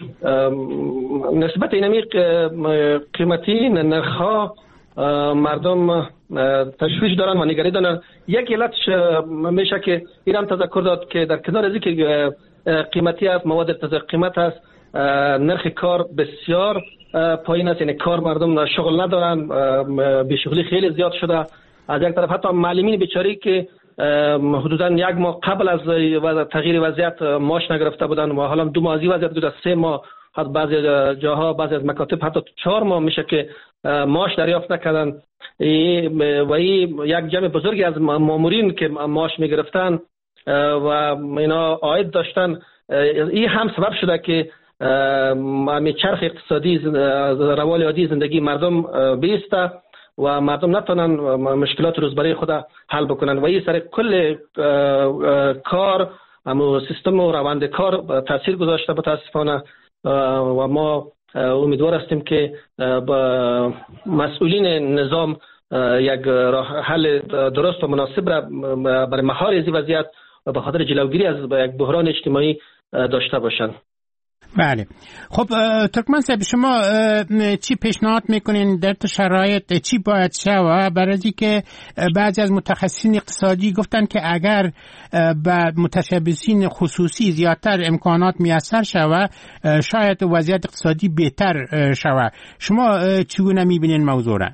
نسبت اینمی قیمتی نرخ‌ها مردم تشویش دارن و نگرانی دارن. یک علتش میشه که ایران تذکر داد که در کنار از اینکه قیمتی است، مواد ارتفاع قیمت است، نرخ کار بسیار پایین است، یعنی کار مردم شغل ندارن، بیشغلی خیلی زیاد شده. از یک طرف حتی معلمین بیچاری که حدودا یک ماه قبل از تغییر وضعیت معاش نگرفته بودن و حالا دو ماه از وضعیت گذشته، سه ماه، حتی بعضی جاها بعضی از مکاتب حتی چهار ماه میشه که معاش دریافت نکردن. و این یک جمع بزرگی از مامورین که معاش میگرفتن و اینا عاید داشتن، این هم سبب شده که می چرخ اقتصادی روال عادی زندگی مردم بیسته و مردم نتونن مشکلات روزمره خود حل بکنن و این سر کل کار اما سیستم و روند کار تاثیر گذاشته متاسفانه. و ما امیدوار هستیم که با مسئولین نظام یک راه حل درست و مناسب را برای مهار از وضعیت و به خاطر جلوگیری از یک بحران اجتماعی داشته باشند. بله. خب ترکمن صاحب، شما چی پیشنهاد میکنین در شرایط چی باید شود؟ برای اینکه بعضی از متخصصین اقتصادی گفتن که اگر به متشبثین خصوصی زیادتر امکانات میسر شود شاید وضعیت اقتصادی بهتر شود. شما چگونه میبینین موضوع را؟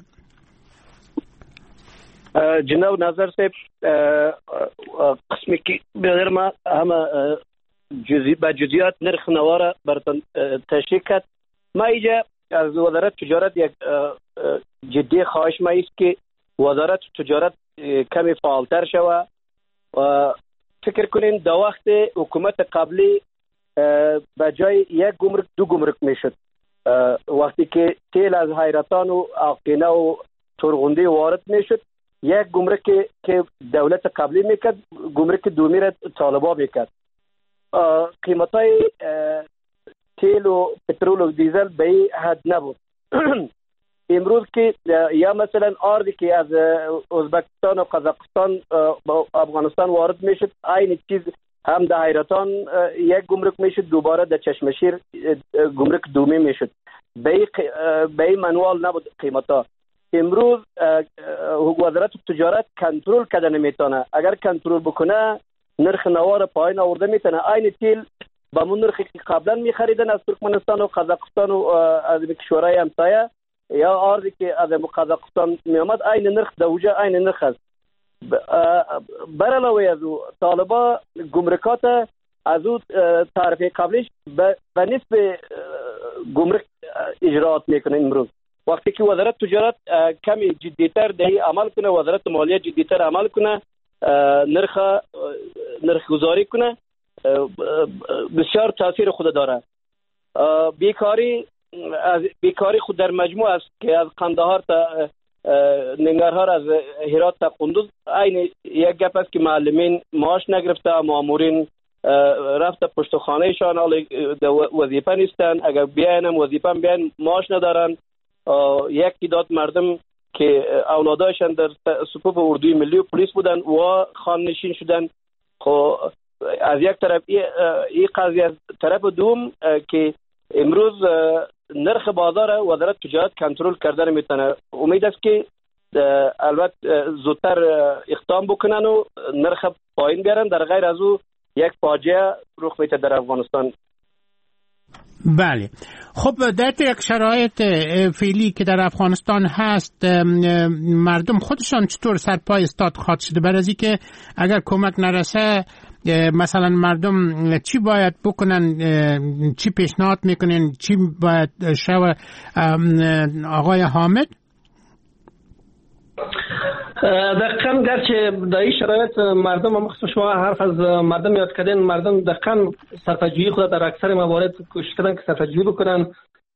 جناب نظر صاحب، قسمی که به ما همه جزئی با جزئیات نرخ نوار براتون تشریح کرد. ما اینجا از وزارت تجارت یک جدی خواهش ما است که وزارت تجارت کمی فعالتر شود و فکر کنین در وقت حکومت قبلی به جای یک گمرک دو گمرک میشد. وقتی که تیل از حیرتان و آقینه و ترغنده وارد میشد، یک گمرک که دولت قبلی میکرد گمرک دومی را طالبا میکرد. قیمتای تیل و پترول و دیزل به این حد نبود. امروز که یا مثلا آردی که از ازبکستان و قزاقستان با افغانستان وارد میشد، این چیز هم در حیرتان یک گمرک میشد، دوباره در چشمشیر گمرک دومی میشد. به این منوال نبود قیمتا. امروز وزارت تجارت کنترل کرده نمیتونه. اگر کنترل بکنه نرخ نوار پایین آورده میتونه. این تیل با من نرخی که قبلا میخریدن از ترکمنستان و قزاقستان و از کشورهای همسایه یا آردی که از قزاقستان میامد، این نرخ دوجه این نرخ است. بر علاوه از او طالبا گمرکات از او تعرفه قبلیش به نسبت گمرک اجراات میکنه. امروز وقتی که وزارت تجارت کمی جدیتر دهی عمل کنه، وزارت مالیه جدیتر عمل کنه، نرخ نرخ گذاری کنه، بسیار تاثیر خود داره. بیکاری از بیکاری خود در مجموع است که از قندهار تا ننگرهار، از هرات تا قندوز این یک گپ است که معلمین معاش نگرفته، مامورین رفته پشت خانهشان وظیفه نیستن، اگر بیاین هم وظیفه بیاین معاش ندارن. یک تعداد مردم که اولادایشان در صفوف اردوی ملی و پلیس بودن و خانه‌نشین شدن. خب از یک طرف این قضیه، از طرف دوم که امروز نرخ بازار وزارت تجارت کنترل کرده میتونه. امید است که البته زودتر اقدام بکنن و نرخ پایین بیارن، در غیر از او یک فاجعه رخ میده در افغانستان. بله. خب در یک شرایط فعلی که در افغانستان هست، مردم خودشان چطور سرپای استاد خواهد شده؟ برای از اینکه اگر کمک نرسه مثلا مردم چی باید بکنن، چی پیشنهاد میکنن، چی باید شوه؟ آقای حامد دقیقاً گرچه در این شرایط مردم، مخصوصا شما حرف از مردم یاد کردین، مردم دقیقاً صرفه‌جویی خود در اکثر موارد کوشش کردن که صرفه‌جویی بکنن،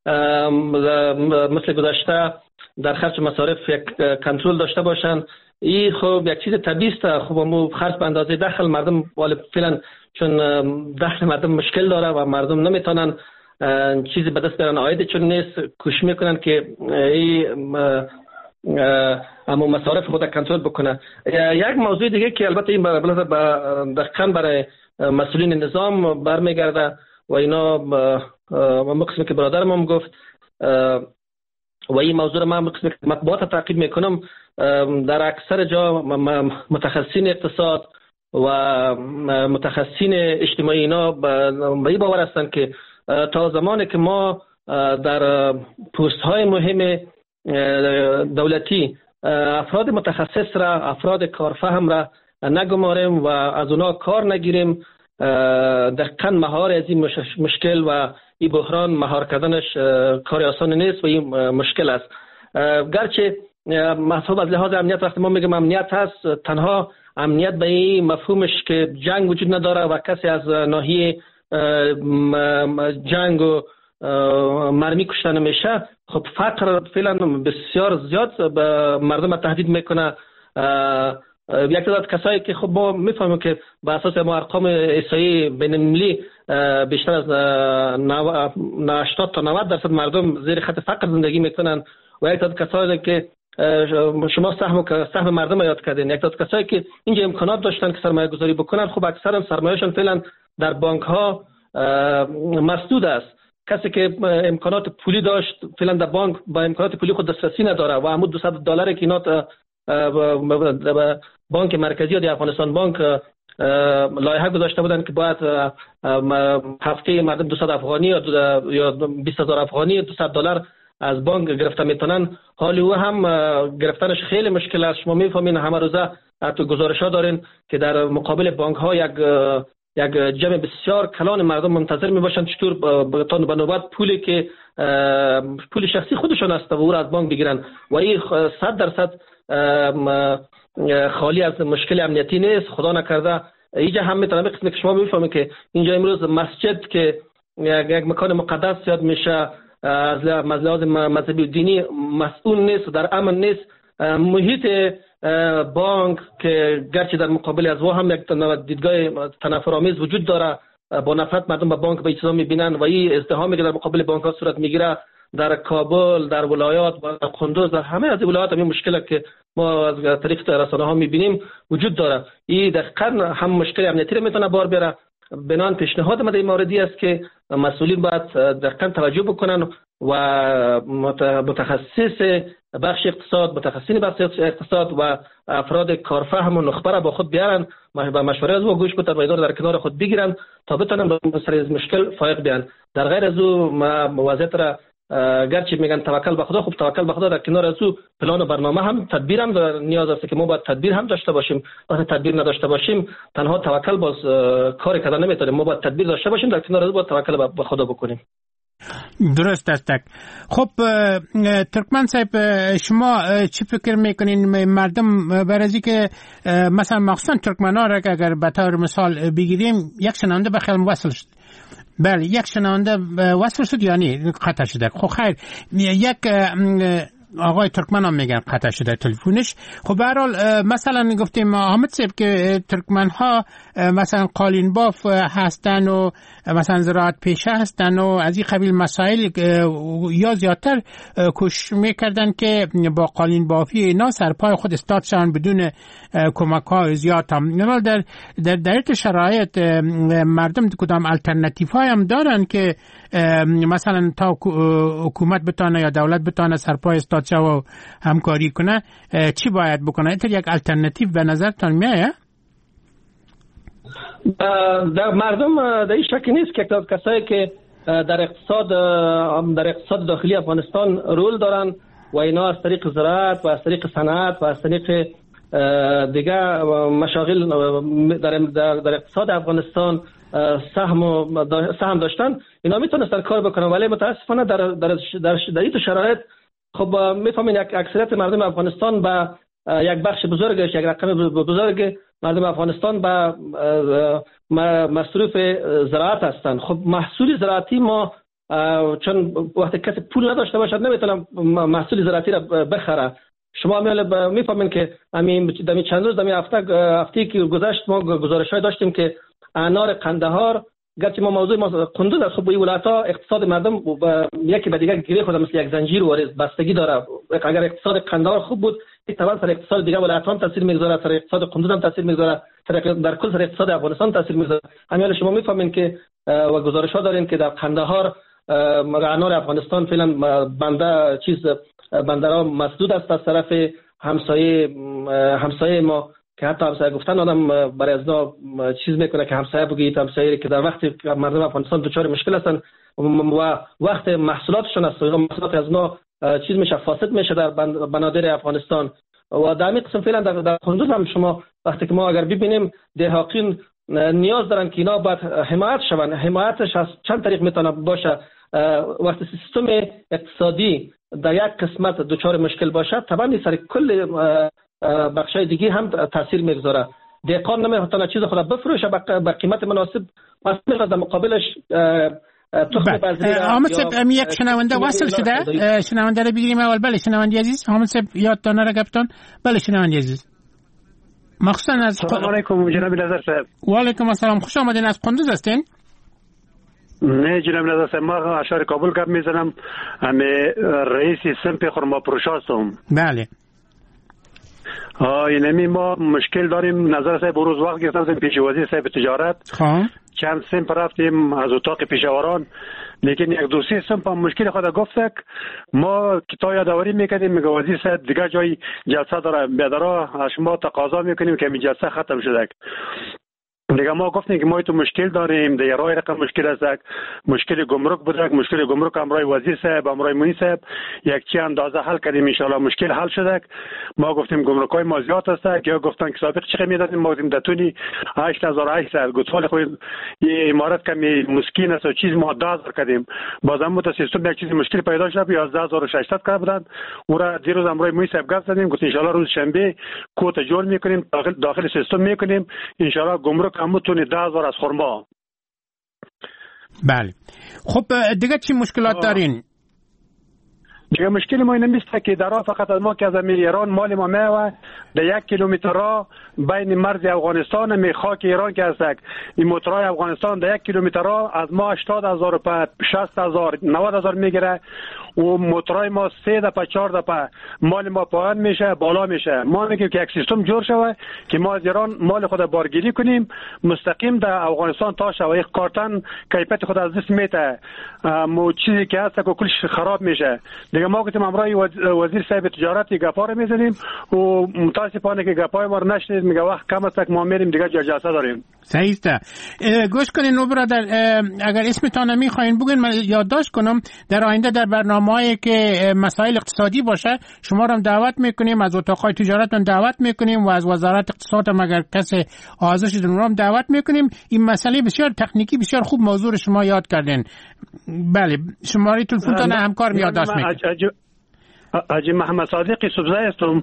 مثل گذشته در خرج مصارف یک کنترل داشته باشن. این خب یک چیز طبیعی است. خب مو خرج به اندازه دخل مردم ولی فعلا چون دخل مردم مشکل داره و مردم نمیتونن چیزی به دست بیارن، عاید چون نیست، کوشش میکنن که این اما مصارف خود کنترل بکنه. یک موضوع دیگه که البته این برای دقیقاً برای مسئولین نظام برمیگرده و اینا مقسمی که برادرم هم گفت و این موضوع ما مقسمی که مطبوعات تعقیب میکنم در اکثر جا متخصصین اقتصاد و متخصصین اجتماعی اینا به این باور هستند که تا زمانی که ما در پست های مهم دولتی افراد متخصص را افراد کارفهم را نگماریم و از اونا کار نگیریم دقیقاً مهار از این مشکل و این بحران مهار کردنش کار آسان نیست و این مشکل است. گرچه مفهوم از لحاظ امنیت وقتی ما میگم امنیت هست تنها امنیت به این مفهومش که جنگ وجود نداره و کسی از ناحیه جنگ و مرمی کشته نمیشه. خب فقر فعلا بسیار زیاد به مردم تهدید میکنه. یک تعداد کسایی که خب ما میفهمیم که به اساس ما ارقام احصایی بین المللی بیشتر از هشتاد تا نود درصد مردم زیر خط فقر زندگی میکنن و یک تعداد کسایی که شما سهم سهم مردم یاد کردین، یک تعداد کسایی که اینجا امکانات داشتن که سرمایه گذاری بکنن خب اکثرا سرمایه‌شون فعلا در بانک ها مسدود است. کسی که امکانات پولی داشت فعلا در بانک با امکانات پولی خود دسترسی نداره و همون دویست دلار که اینا بانک مرکزی یا افغانستان بانک لایحه گذاشته بودن که باید هفته مردم دویست افغانی یا بیست هزار افغانی دویست دلار از بانک گرفته میتونن، حالی او هم گرفتنش خیلی مشکل است. شما میفهمین همه روزه تو گزارش ها دارین که در مقابل بانک ها یک یک جمع بسیار کلان مردم منتظر میباشند چطور تا به نوبت پولی که پول شخصی خودشون است و او را از بانک بگیرن و این صد درصد خالی از مشکل امنیتی نیست. خدا نکرده اینجا هم میتونه قسمی که شما میفهمید که اینجا امروز مسجد که یک مکان مقدس یاد میشه از لحاظ مذهبی و دینی مسئول نیست و در امن نیست. محیط بانک که گرچه در مقابل از او هم یک دیدگاه تنفرآمیز وجود داره، با نفرت مردم به بانک به اجتماع میبینن و این ازدحامی که در مقابل بانک ها صورت میگیره در کابل، در ولایات و قندوز، در همه از ولایات همین مشکل که ما از طریق رسانه ها میبینیم وجود داره. این دقیقاً هم مشکل امنیتی رو میتونه بار بیاره. بنان پیشنهاد ما در این موردی است که مسئولین باید دقیقاً توجه بکنن و متخصص بخش اقتصاد، متخصصین بخش اقتصاد و افراد کارفهم و نخبه را با خود بیارن و مشوره از او گوش بدن و اینا در کنار خود بگیرن تا بتونن به سر از مشکل فائق بیان. در غیر از او وضعیت را گرچه میگن توکل به خدا، خب توکل به خدا در کنار از او پلان و برنامه هم تدبیر هم نیاز است که ما باید تدبیر هم داشته باشیم. وقتی تدبیر نداشته باشیم تنها توکل باز کار کردن نمیتونیم. ما باید تدبیر داشته باشیم، در کنار از او باید توکل به خدا بکنیم. درست است. خب ترکمن صاحب شما چی فکر میکنین مردم برای که مثلا مخصوصا ترکمن ها را که اگر به طور مثال بگیریم یک شنونده بخیر وصل شد، بله یک شنونده وصل شد یعنی قطع شده. خب خیر یک آقای ترکمن هم میگن قطع شده تلفنش. خب به هر حال مثلا گفتیم حامد صاحب که ترکمن ها مثلا قالین باف هستن و مثلا زراعت پیشه هستن و از این قبیل مسائل یا زیادتر کوشش میکردن که با قالین بافی اینا سرپای خود استاد شدن بدون کمک ها زیاد هم. در در در شرایط مردم کدام الټرناتیو های هم دارن که مثلا تا حکومت بتونه یا دولت بتونه سرپای استاد شه و همکاری کنه چی باید بکنه؟ اینطور یک الټرناتیو به نظرتان میاد؟ در مردم در این شکی نیست که کسایی که در اقتصاد در اقتصاد داخلی افغانستان رول دارن و اینا از طریق زراعت و از طریق صنعت و از طریق دیگه مشاغل در در اقتصاد افغانستان سهم سهم داشتن، اینا میتونستن کار بکنن. ولی متاسفانه در در در, در این شرایط خب میفهمین یک اکثریت مردم افغانستان با یک بخش بزرگش، یک رقم بزرگ مردم افغانستان با مصروف زراعت هستن. خب محصول زراعتی ما چون وقتی کسی پول نداشته باشد نمیتونه محصول زراعتی را بخره. شما میفهمین که همین دمی چند روز دمی هفته هفته که گذشت ما گزارش‌های داشتیم که انار قندهار گرچه ما موضوع ما قندوز است، خب این ولایت‌ها اقتصاد مردم و یکی به دیگر گره خورده، مثل یک زنجیر وارد بستگی داره. اگر اقتصاد قندهار خوب بود، طبعا سر اقتصاد دیگر ولایت‌ها تاثیر میگذاره، سر اقتصاد قندوز هم تاثیر میگذاره، در کل سر اقتصاد افغانستان تاثیر میگذاره. همین شما میفهمین که و گزارش‌ها دارین که در قندهار انار افغانستان فعلا بنده چیز بندرها مسدود است از طرف همسایه همسایه ما، که حتی همسایه گفتن آدم برای از نا چیز میکنه که همسایه بگید، همسایه که در وقتی مردم افغانستان دچار مشکل هستن و وقت محصولاتشون است، محصولات از نا چیز میشه فاسد میشه در بنادر افغانستان. و در این قسم فعلا در, در قندوز هم شما وقتی که ما اگر ببینیم دهاقین نیاز دارن که اینا باید حمایت شون. حمایتش از چند طریق میتونه باشه. وقتی سیستم اقتصادی در یک قسمت دچار مشکل باشه، طبعا سر کل بخشای دیگه هم تاثیر میگذاره. دهقان نمیتونه چیز خود بفروشه به قیمت مناسب، مثلا در مقابلش تخم بذری. حامد صاحب یک شنونده وصل شده، شنونده رو بگیریم اول. بله شنونده عزیز، حامد صاحب یادتان نره گفتن. بله شنونده عزیز، مخصوصا از سلام علیکم جناب نظر صاحب. و علیکم السلام، خوش آمدین. از قندوز هستین؟ نه جناب نظر صاحب، ما اشار کابل گپ میزنم. همه رئیس سمپ خرما فروش هستم. بله. ها اینمی ما مشکل داریم. نظر صاحب روز وقت گرفتم پیش وزیر صاحب تجارت، خب چند سمپ رفتیم از اتاق پیشاوران، لیکن یک دو سه سمپ مشکل خود گفتک. ما کتا یادآوری میکنیم، میگه وزیر صاحب دیگه جای جلسه داره، بیادرا از شما تقاضا میکنیم که این جلسه ختم شده. دیگه ما گفتیم که ما تو مشکل داریم، در راه رقم مشکل است، مشکل گمرک بوده، مشکل گمرک امرای وزیر صاحب امرای مونی صاحب یک چی اندازه حل کردیم، ان شاء الله مشکل حل شده. ما گفتیم گمرکای ما زیاد است، که گفتن که سابق چقدر میدادیم، ما گفتیم دتونی هشت هزار و هشتصد گفتال خود این امارات کمی مسکین است و چیز ما ده هزار کردیم. بازم مت سیستم یک چیز مشکل پیدا شد، یازده هزار و ششصد کردن. اون دیروز امرای مونی صاحب گفت زدیم، گفت ان شاء الله روز شنبه کوت جور میکنیم، داخل داخل سیستم میکنیم، ان شاء الله گمرک همتون ده هزار از خرما. بله. خب دیگه چی مشکلات دارین؟ دیگه مشکل ما این نیست که در فقط از ما که از ایران مال ما میوه در یک کیلومتر را بین مرز افغانستان می خاک ایران که هست، این موترای افغانستان در یک کیلومتر را از ما هشتاد هزار و شصت هزار نود هزار میگیره و موترای ما سه دفعه چهار دفعه مال ما پایین میشه بالا میشه. ما میگیم که یک سیستم جور شوه که ما از ایران مال خود بارگیری کنیم مستقیم در افغانستان تا شوه. یک کارتن کیفیت خود از دست میته، مو چیزی که هست که کلش خراب میشه. دیگه ما گفتیم امرای وزیر صاحب تجارت گپا رو میزنیم و متاسفانه که گپای ما رو نشنید، میگه وقت کم است که ما میریم دیگه جلسه داریم. صحیح است. گوش کنین نو برادر، اگر اسمتان میخواین بگین من یادداشت کنم، در آینده در برنامه‌ای که مسائل اقتصادی باشه شما رو دعوت میکنیم، از اتاقای تجارت دعوت میکنیم و از وزارت اقتصاد هم اگر کسی آزش داره هم دعوت میکنیم. این مسئله بسیار تکنیکی بسیار خوب موضوع شما یاد کردین. بله شماره تلفنتون همکار یادداشت میکنم. حاجی محمد صادقی سبزه هستم.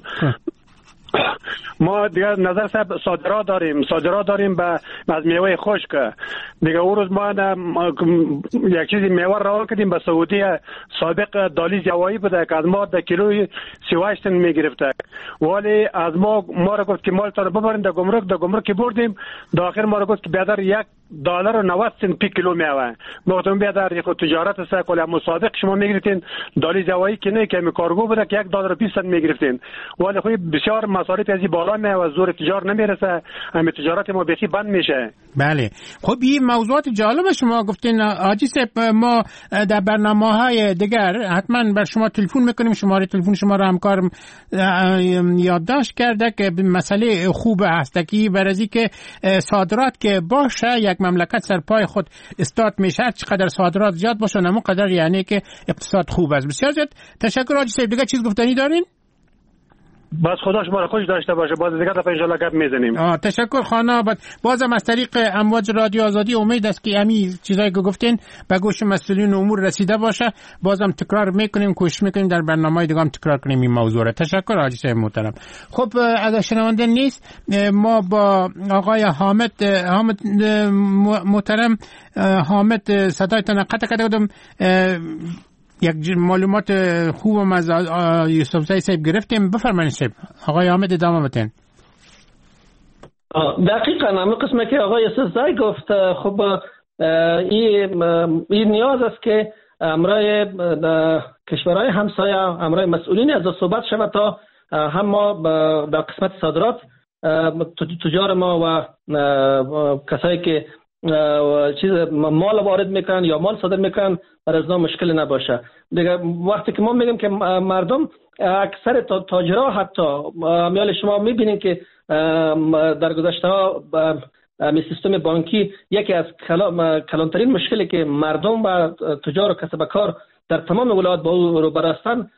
ما دیگه نظر صاحب صادرات داریم صادرات داریم به از میوه خشک. دیگه اون روز ما یک چیزی میوه روان کردیم به سعودی، سابق دالیز یوایی بوده که از ما در کیلوی سی و هشت میگرفته، ولی از ما ما را گفت که مال تا رو ببرین در گمرک. در گمرک بردیم، داخل ما را گفت که بیادر یک دلار و نود سنت پی کیلو میوه. ما گفتم بیادر یک تجارت است، کلا مصادق شما میگرفتین دالیز یوایی که نه که می کارگو بوده که یک دلار و بیست سنت میگرفتین، ولی خو بسیار مصارف از بالا میوه زور تجار نمیرسه، همین تجارت ما بخی بند میشه. بله خب این موضوعات جالب شما گفتین حاجی صاحب. ما در برنامه‌های دیگر حتما بر شما تلفن میکنیم، شماره تلفن شما رو همکارم یادداشت کرده که مسئله خوب هست که برای که صادرات که باشه یک مملکت سر پای خود استارت میشه، چقدر صادرات زیاد باشه نمو قدر یعنی که اقتصاد خوب است. بسیار زیاد تشکر حاجی صاحب. دیگه چیز گفتنی دارین؟ بس خدا شما رو خوش داشته باشه، باز دیگه دفعه ان شاء الله گپ میزنیم. آه تشکر خانه. بازم از طریق امواج رادیو آزادی امید است که همین چیزایی که گفتین به گوش مسئولین امور رسیده باشه. بازم تکرار میکنیم، کوشش میکنیم در برنامه‌های دیگه هم تکرار کنیم این موضوع را. تشکر حاجی صاحب محترم. خب اگر شنونده نیست ما با آقای حامد حامد محترم حامد صدایتان قطع کرده بودم، یک معلومات خوبم از یوسف زای صاحب گرفتیم. بفرمایید صاحب. آقای حامد ادامه بدین. دقیقاً همین قسمه که آقای یوسف زای گفت، خب این این نیاز است که امرای کشورهای همسایه، امرای مسئولین از صحبت شود تا هم ما در قسمت صادرات تجار ما و کسایی که چیز مال وارد میکنن یا مال صادر میکنن برای از مشکل نباشه. دیگه وقتی که ما میگیم که مردم اکثر تاجرها حتی میال شما میبینید که در گذشته ها می سیستم بانکی یکی از کلانترین مشکلی که مردم و تجار و کسب کار در تمام ولایات با او روبرو هستند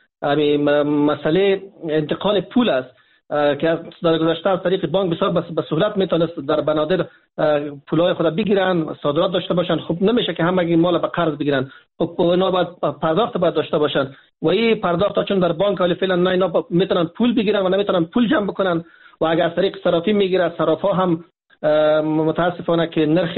مسئله انتقال پول است که در گذشته از طریق بانک بسیار به سهولت میتونست در بنادر پولای خود بگیرن، صادرات داشته باشن. خب نمیشه که همه مال به قرض بگیرن، خب اینا باید پرداخت باید داشته باشن و این پرداخت چون در بانک حالی فعلا نه اینا میتونن پول بگیرن و نمیتونن پول جمع بکنن و اگر از طریق صرافی میگیره، صرافا هم متاسفانه که نرخ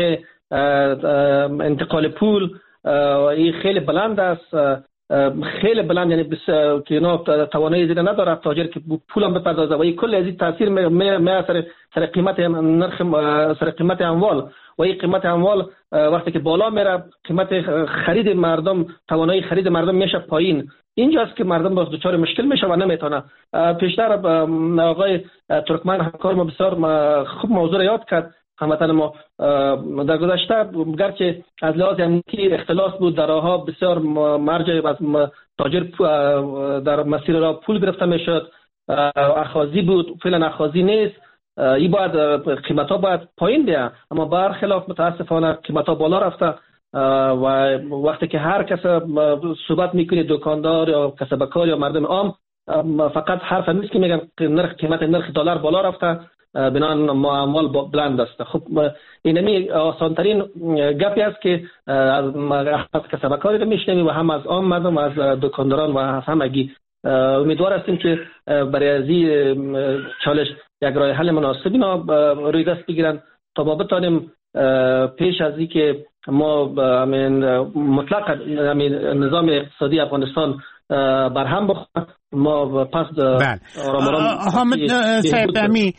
انتقال پول این خیلی بلند است، خیلی بلند، یعنی بس که اینا توانایی زیاده نداره تاجر که پول هم بپردازه و این کل از این تاثیر می سر سر قیمت نرخ سر قیمت اموال و این قیمت اموال وقتی که بالا میره قیمت خرید مردم، توانایی خرید مردم میشه پایین. اینجاست که مردم باز دچار مشکل میشه و نمیتونه. پیشتر آقای ترکمن همکار ما بسیار خوب موضوع را یاد کرد. هموطن ما در گذشته گرچه از لحاظ امنیتی اختلاس بود، در راهها بسیار مرجع از تاجر در مسیر را پول گرفته میشد، اخاذی بود، فعلا اخاذی نیست. این باید قیمت ها باید پایین بیاد، اما برخلاف متاسفانه قیمت ها بالا رفته و وقتی که هر کس صحبت میکنه، دکاندار یا کسب کار یا مردم عام، فقط حرف نیست که میگن نرخ قیمت نرخ دلار بالا رفته بنان اموال بلند است. خب اینمی آسان ترین گپی است که از کسب کاری میشنویم و هم از عام مردم و از دکانداران و از همگی. امیدوار هستیم که برای از این چالش یک راه حل مناسبی روی دست بگیرن تا ما بتانیم پیش از این که ما مطلق نظام اقتصادی افغانستان برهم بخواد، ما پس بله. حامد صاحب امی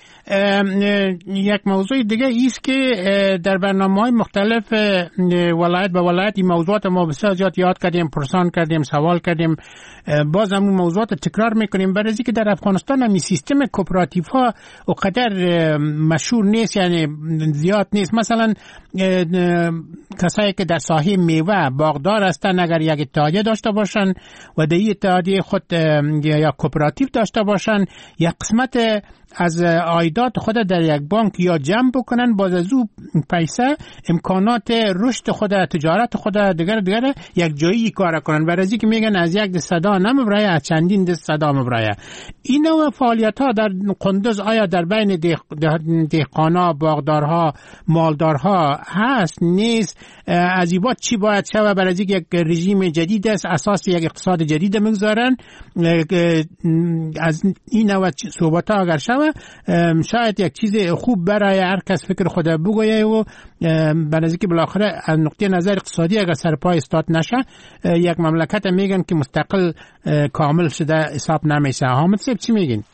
یک موضوع دیگه ایست که در برنامه‌های مختلف ولایت به ولایت این موضوعات ما بسیار زیاد یاد کردیم، پرسان کردیم، سوال کردیم، باز هم موضوعات تکرار میکنیم برای اینکه در افغانستان هم سیستم کوپراتیو ها اونقدر مشهور نیست، یعنی زیاد نیست. مثلا کسایی که در ساحه میوه باغدار هستن اگر یک اتحادیه داشته باشن و در این اتحادیه خود یا کوپراتیو داشته باشن، یک قسمت از عایدات خود در یک بانک یا جمع بکنن، باز از او پیسه امکانات رشد خود، تجارت خود دیگر دیگر یک جایی کار کنن. برای اینکه میگن از یک دست صدا نمیبره، از چندین دست صدا میبره. این نوع فعالیت ها در قندوز آیا در بین دهقانا، باغدارها، مالدارها هست نیست؟ از این بعد چی باید شود؟ برای اینکه یک رژیم جدید است، اساس یک اقتصاد جدید میگذارن. از این نوع صحبت ها اگر شود شاید یک چیز خوب برای هر کس فکر خود بگویه و برای اینکه بالاخره از نقطه نظر اقتصادی اگر سرپای استاد نشه یک مملکت میگن که مستقل کامل شده حساب نمیشه. حامد صاحب چی میگین؟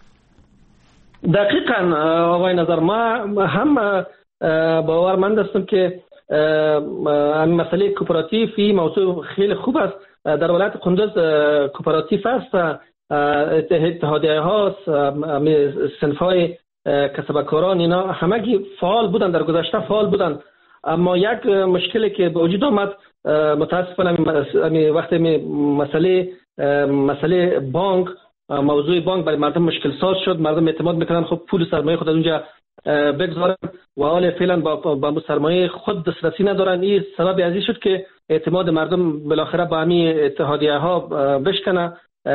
دقیقاً آقای نظر، ما هم باورمند هستم که مسئله کوپراتیو این موضوع خیلی خوب است. در ولایت قندوز کوپراتیو است، اتحادیه ها، صنف های کسب کاران، اینا همگی فعال بودن، در گذشته فعال بودن. اما یک مشکلی که به وجود آمد متاسفانه وقتی مسئله مسئله بانک، موضوع بانک برای مردم مشکل ساز شد. مردم اعتماد میکنن خب پول سرمایه خود اونجا بگذارن و حال فعلا با با سرمایه خود دسترسی ندارن. این سبب ازی شد که اعتماد مردم بالاخره با همین اتحادیه ها بشکنه،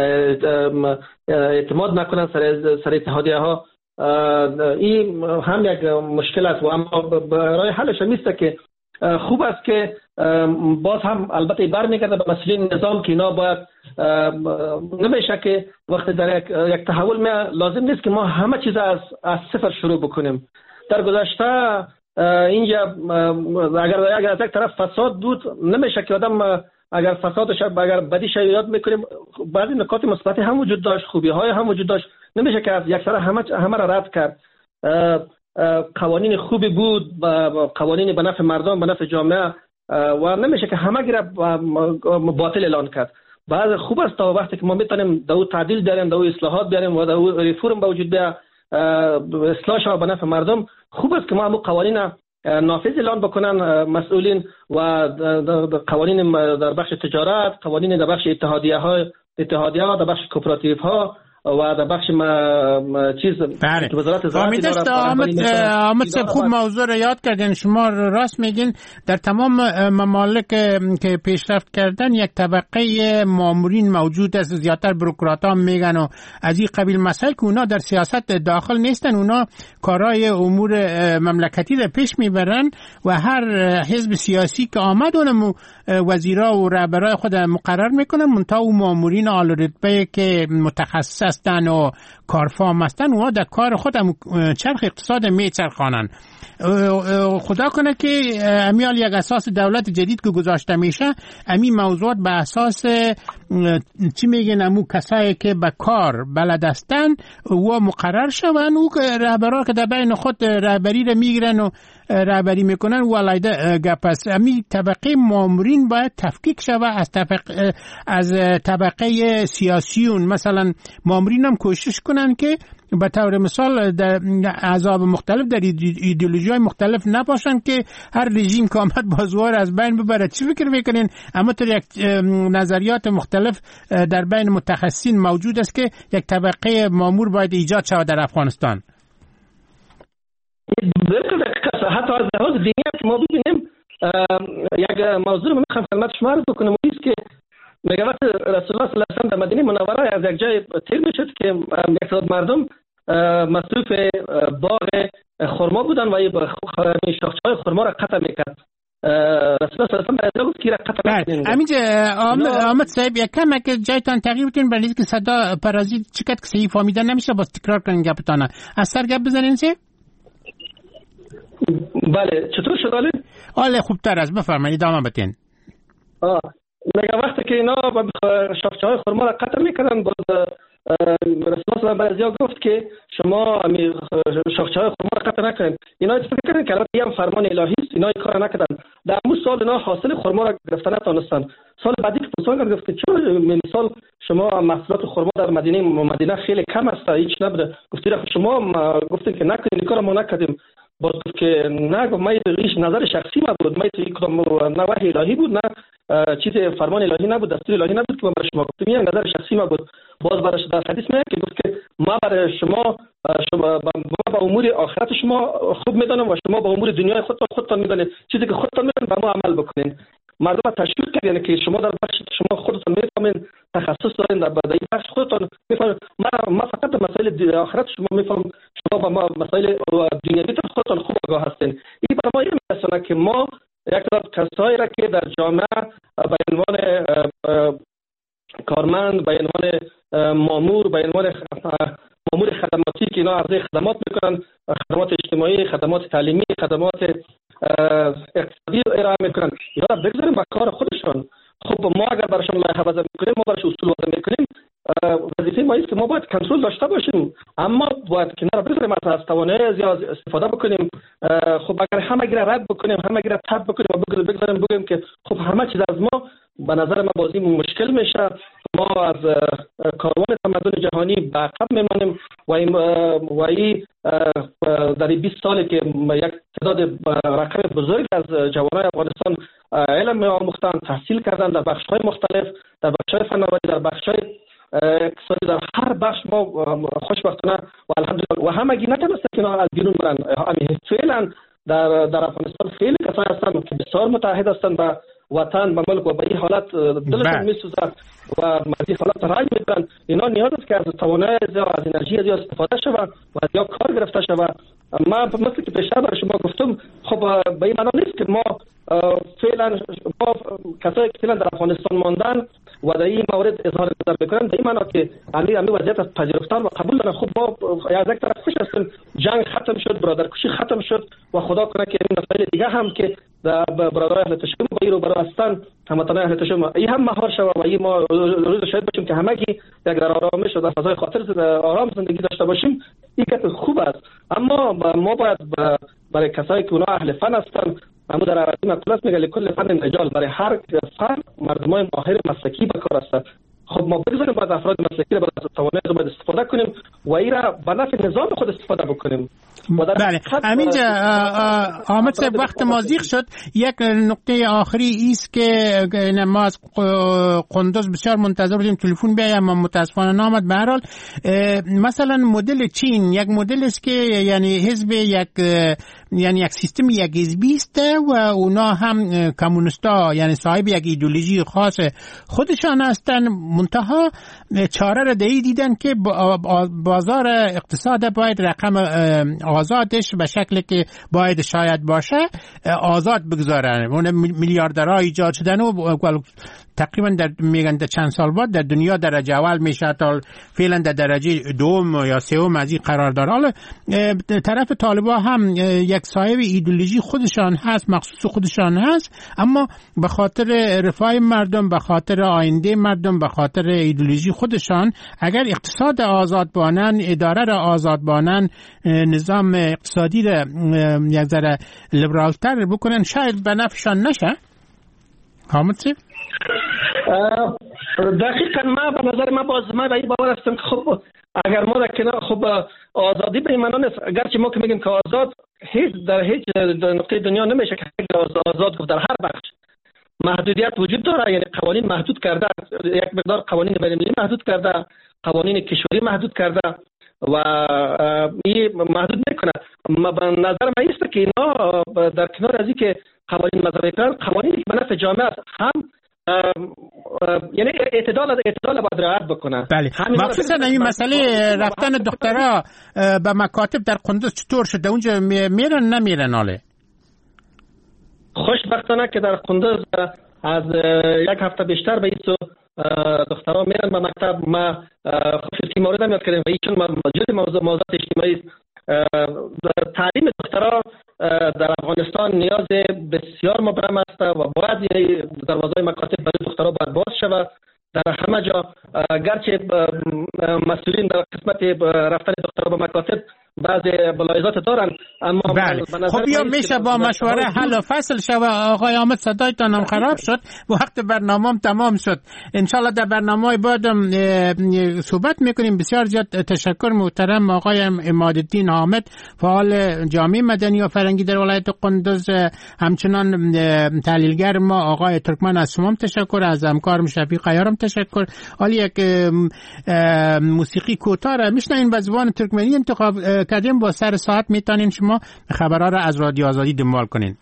اعتماد نکنن سر سر اتحادیه ها. این هم یک مشکل است و اما برای حلش میسته که خوب است که باز هم البته برمیگرده به مسئله نظام که اینا باید نمیشه که وقتی در یک, یک تحول می لازم نیست که ما همه چیز از از صفر شروع بکنیم. در گذشته اینجا اگر اگر از یک طرف فساد بود نمیشه که آدم اگر فسادش اگر بدیش یاد میکنیم، بعضی نکات مثبتی هم وجود داشت، خوبی های هم وجود داشت، نمیشه که از یک سر همه همه را رد کرد. قوانین خوبی بود، قوانین به نفع مردم، به نفع جامعه و نمیشه که همه گیره باطل اعلان کرد. بعض خوب است تا وقتی که ما میتونیم دو تعدیل بیاریم، دو اصلاحات بیاریم و دو ریفورم به وجود بیاد، اصلاح شود به نفع مردم. خوب است که ما همون قوانین نافذ اعلان بکنن مسئولین و قوانین در بخش تجارت، قوانین در بخش اتحادیه ها اتحادیه ها در بخش کوپراتیو ها و در بخش ما چیز وزارت زراعت است. آمد صاحب خوب موضوع را یاد کردین. شما راست میگین، در تمام ممالک که پیشرفت کردن یک طبقه مامورین موجود است، زیادتر بروکرات میگن و از این قبیل مسائل که اونا در سیاست داخل نیستن، اونا کارهای امور مملکتی را پیش میبرن و هر حزب سیاسی که آمد اونم وزیرا و رهبرای خود مقرر میکنن، منتها اون مامورین اعلی رتبه که متخصص هستن و کارفام هستن اونا در کار خود چرخ اقتصاد میچرخانن. خدا کنه که امیال یک اساس دولت جدید که گذاشته میشه، امی موضوعات به اساس چی میگن امو کسایی که به کار بلد هستن و مقرر شون، او رهبرا که در بین خود رهبری رو میگیرن و رهبری میکنن و علایده گپ است. امی طبقه مامورین باید تفکیک شوه از طبقه از طبقه سیاسیون. مثلا مامورین هم کوشش کنن که به طور مثال در احزاب مختلف در ایدئولوژی‌های مختلف نباشن که هر رژیم که آمد بازوار از بین ببره. چی فکر میکنین؟ اما تو یک نظریات مختلف در بین متخصصین موجود است که یک طبقه مامور باید ایجاد شود در افغانستان. حتی از لحاظ دینی که ما ببینیم یک موضوع رو میخوام خدمت شما عرض بکنم، است که میگه وقت رسول الله صلی الله علیه و سلم در مدینه منوره از یک جای تیر میشد که یک تعداد مردم مصروف باغ خرما بودن و شاخه‌های خرما را قطع میکرد. رسول الله صلی الله علیه و سلم گفت که را قطع نکنید. همینجا آمد صاحب یک کم که جایتان تغییر بدین برای اینکه صدا پرازیت چقدر که صحیح فهمیدن نمیشه، باز تکرار کنین گپتانه. از سر گپ بزنین چه؟ بله چطور شد آله؟ آله خوبتر است، بفرمایید ادامه بدین. آه میگه وقتی که اینا شاخچه های خرما را قطع میکردن، باز رسول الله بعضیا گفت که شما شاخچه های خرما را قطع نکنید. اینا فکر کردن که البته هم فرمان الهی است، اینا این کار نکردن. در اون سال اینا حاصل خرما را گرفتن نتونستن. سال بعدی که پرسان گفت که چرا مثال شما محصولات خرما در مدینه مدینه خیلی کم است، هیچ نبوده. گفتید شما گفتید که نکنید، این کار ما نکردیم. باز گفت که نه، گفت من ریش نظر شخصی ما بود، من تو کدام نه وحی الهی بود، نه چیز فرمان الهی نبود، دستور الهی نبود که من برای شما گفتم، این نظر شخصی ما بود. باز برای در حدیث میگه که گفت که ما برای شما شما با امور آخرت شما خوب میدانم و شما با امور دنیای خودتان خودتان میدانید، چیزی که خودتان میدانید با ما عمل بکنید. مردم تشویق کردن، یعنی که شما در بخش شما خودتان میفهمید، تخصص دارین در این بخش خودتان میفهمید. ما ما فقط در مسائل آخرت شما میفهمم، شما با ما مسائل دنیوی خودتان خوب آگاه هستین. این برای ما میرسونه که ما یک طرف کسایی را که در جامعه به عنوان کارمند، به عنوان مامور، به عنوان مامور خدماتی که اینا عرضه خدمات میکنن، خدمات اجتماعی، خدمات تعلیمی، خدمات اقتصادی ارائه میکنن، اینا را بگذاریم با کار خودشان. خب ما اگر براشون لایحه وضع میکنیم، ما براش اصول وضع میکنیم، وظیفه ما است که ما باید کنترل داشته باشیم، اما باید کنار بذاریم از توانایی زیاد استفاده بکنیم. خب اگر همه گیره رد بکنیم، همه گیره تب بکنیم و بگذاریم بگیم که خب همه چیز از ما، به نظر من بازی مشکل میشه. ما از کاروان تمدن جهانی به عقب میمانیم و این و این در بیست سالی که یک تعداد رقم بزرگ از جوانان افغانستان علم آموختن، تحصیل کردن در بخش‌های مختلف، در بخش‌های فناوری، در بخش‌های اقتصادی، در هر بخش ما خوشبختانه و الحمدلله و همگی نتونسته که از بیرون برن. فعلا در در افغانستان خیلی کسایی هستن که بسیار متحد هستند به وطن، به ملک و به این حالت دلشون میسوزد و از این حالت رای میبرن. اینا نیاز است که از توانایی زیاد، از انرژی زیاد استفاده شود و از یا کار گرفته شود. ما مثل که پیشتر برای شما گفتم، خب به این معنا نیست که ما فعلا ما کسایی که فعلا در افغانستان ماندن و در این مورد اظهار نظر میکنن، در این معنا که امی امی وضعیت از پذیرفتن و قبول دارن. خب ما از یک طرف خوش هستیم، جنگ ختم شد، برادرکشی ختم شد و خدا کنه که این مسائل دیگه هم که در برادرای اهل تشیع با رو برای هستن، هموطنان اهل تشیع این هم مهار شود و این ما روز شاید باشیم که همگی یک در آرامش و در فضای خاطر آرام زندگی داشته باشیم. این که خوب است، اما ما باید برای کسایی که اونا اهل فن هستن، اما در عربی مقوله است میگه لکل فن رجال، برای هر فن مردمای ماهر مسلکی به کار است. خب ما بگذاریم باید افراد مسلکی را باید توانایی باید استفاده کنیم و این را به نفع نظام خود استفاده بکنیم. بله همینجا آمد صاحب وقت ما زیغ شد. یک نقطه آخری ایست که ما از قندوز بسیار منتظر بودیم تلفن بیایم اما متاسفانه نامد. به هر حال مثلا مدل چین یک مدل است که یعنی حزب یک یعنی یک سیستم یک حزبی است و اونا هم کمونیستا یعنی صاحب یک ایدئولوژی خاص خودشان هستند، منتها چاره را دهی دیدن که بازار اقتصاد باید رقم آزادش به شکل که باید شاید باشه آزاد بگذارن. اون میلیاردرها ایجاد شدن و تقریبا در میگن در چند سال بعد در دنیا درجه اول میشه تا فعلا در درجه دوم یا سوم از این قرار داره. حالا طرف طالبا هم یک صاحب ایدئولوژی خودشان هست، مخصوص خودشان هست، اما به خاطر رفاه مردم، به خاطر آینده مردم، به خاطر ایدئولوژی خودشان اگر اقتصاد آزاد بانن، اداره را آزاد بانن، نظام اقتصادی را یک ذره لیبرالتر بکنن شاید به نفعشان نشه. حامد صاحب دقیقاً ما به نظر ما باز ما به این باور هستم که خب اگر ما در کنار خب آزادی به این معنا نیست، اگرچه ما که میگیم که آزاد هیچ در هیچ نقطه دنیا نمیشه که آزاد گفت، در هر بخش محدودیت وجود داره، یعنی قوانین محدود کرده، یک مقدار قوانین بین‌المللی محدود کرده، قوانین کشوری محدود کرده و این محدود میکنه. ما به نظر ما است که اینا در کنار از این که قوانین مذهبی کردن، قوانینی که به نفع جامعه است هم یعنی اعتدال اعتدال باید رعایت بکنه. بله مخصوصا این مسئله رفتن دخترها به مکاتب در قندوز چطور شده؟ اونجا میرن نمیرن؟ حاله خوشبختانه که در قندوز از یک هفته بیشتر به این دخترها میرن به مکتب. ما خصوصی مورد هم یاد کردیم و چون موجود موضوع موضوعات اجتماعی تعلیم دخترها در افغانستان نیاز بسیار مبرم است و باید دروازه مکاتب برای دخترها باید باز شود در همه جا. گرچه مسئولین در قسمت رفتن دخترها به مکاتب بعضی ملاحظات دارن، اما بله. خب یا میشه با مشوره حل و فصل شود. آقای حامد صدایتان هم خراب شد، وقت برنامه تمام شد. انشالله در برنامه بعدم صحبت میکنیم. بسیار زیاد تشکر محترم آقای عمادالدین حامد، فعال جامعه مدنی و فرهنگی در ولایت قندوز، همچنان تحلیلگر ما آقای ترکمن از شما تشکر، از همکارم شفیق عیارم تشکر. حالا یک موسیقی کوتاه را میشنویم به زبان ترکمنی انتخاب کردیم. با سر ساعت میتونین شما خبرها را از رادیو آزادی دنبال کنین.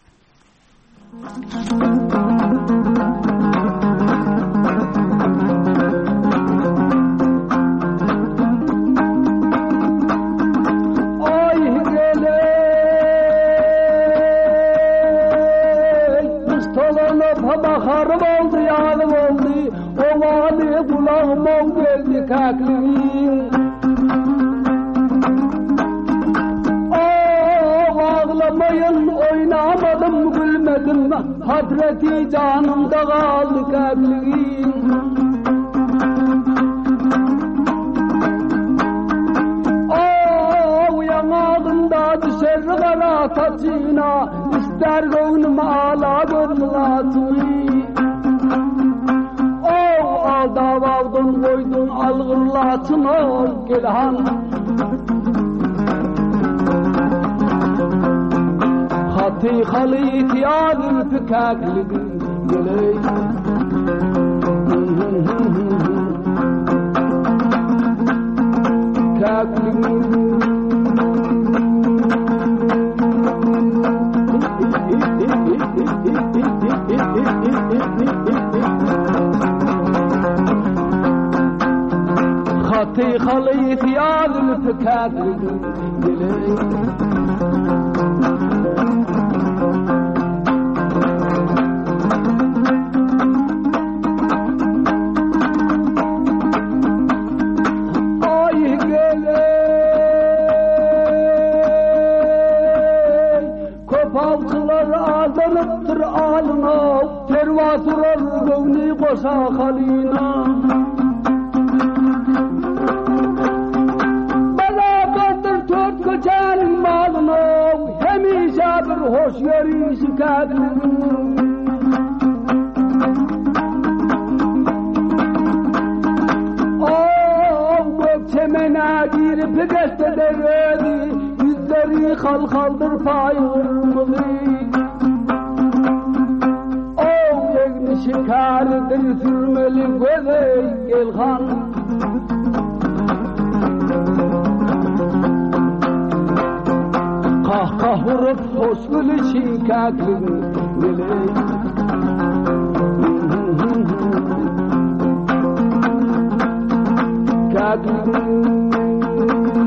Hasreti canımda kaldı kalbim. Oh yanağında düşer kara saçına, ister gönlüm ağla gönlülatını. Oh alda valdın koydun algırlatını gelhan. خطي خليت يا الفكاك لقلي كاك خطي خليت يا الفكاك لقلي Koşa halina bana kaldır tut koçanın hoşyarı şikayetli Temena girip geste deredi yüzleri kal kaldır payımızı O yegni şikardır sürmeli göze gelhan Kah kah vurup hoşgülü şikayetli Kadın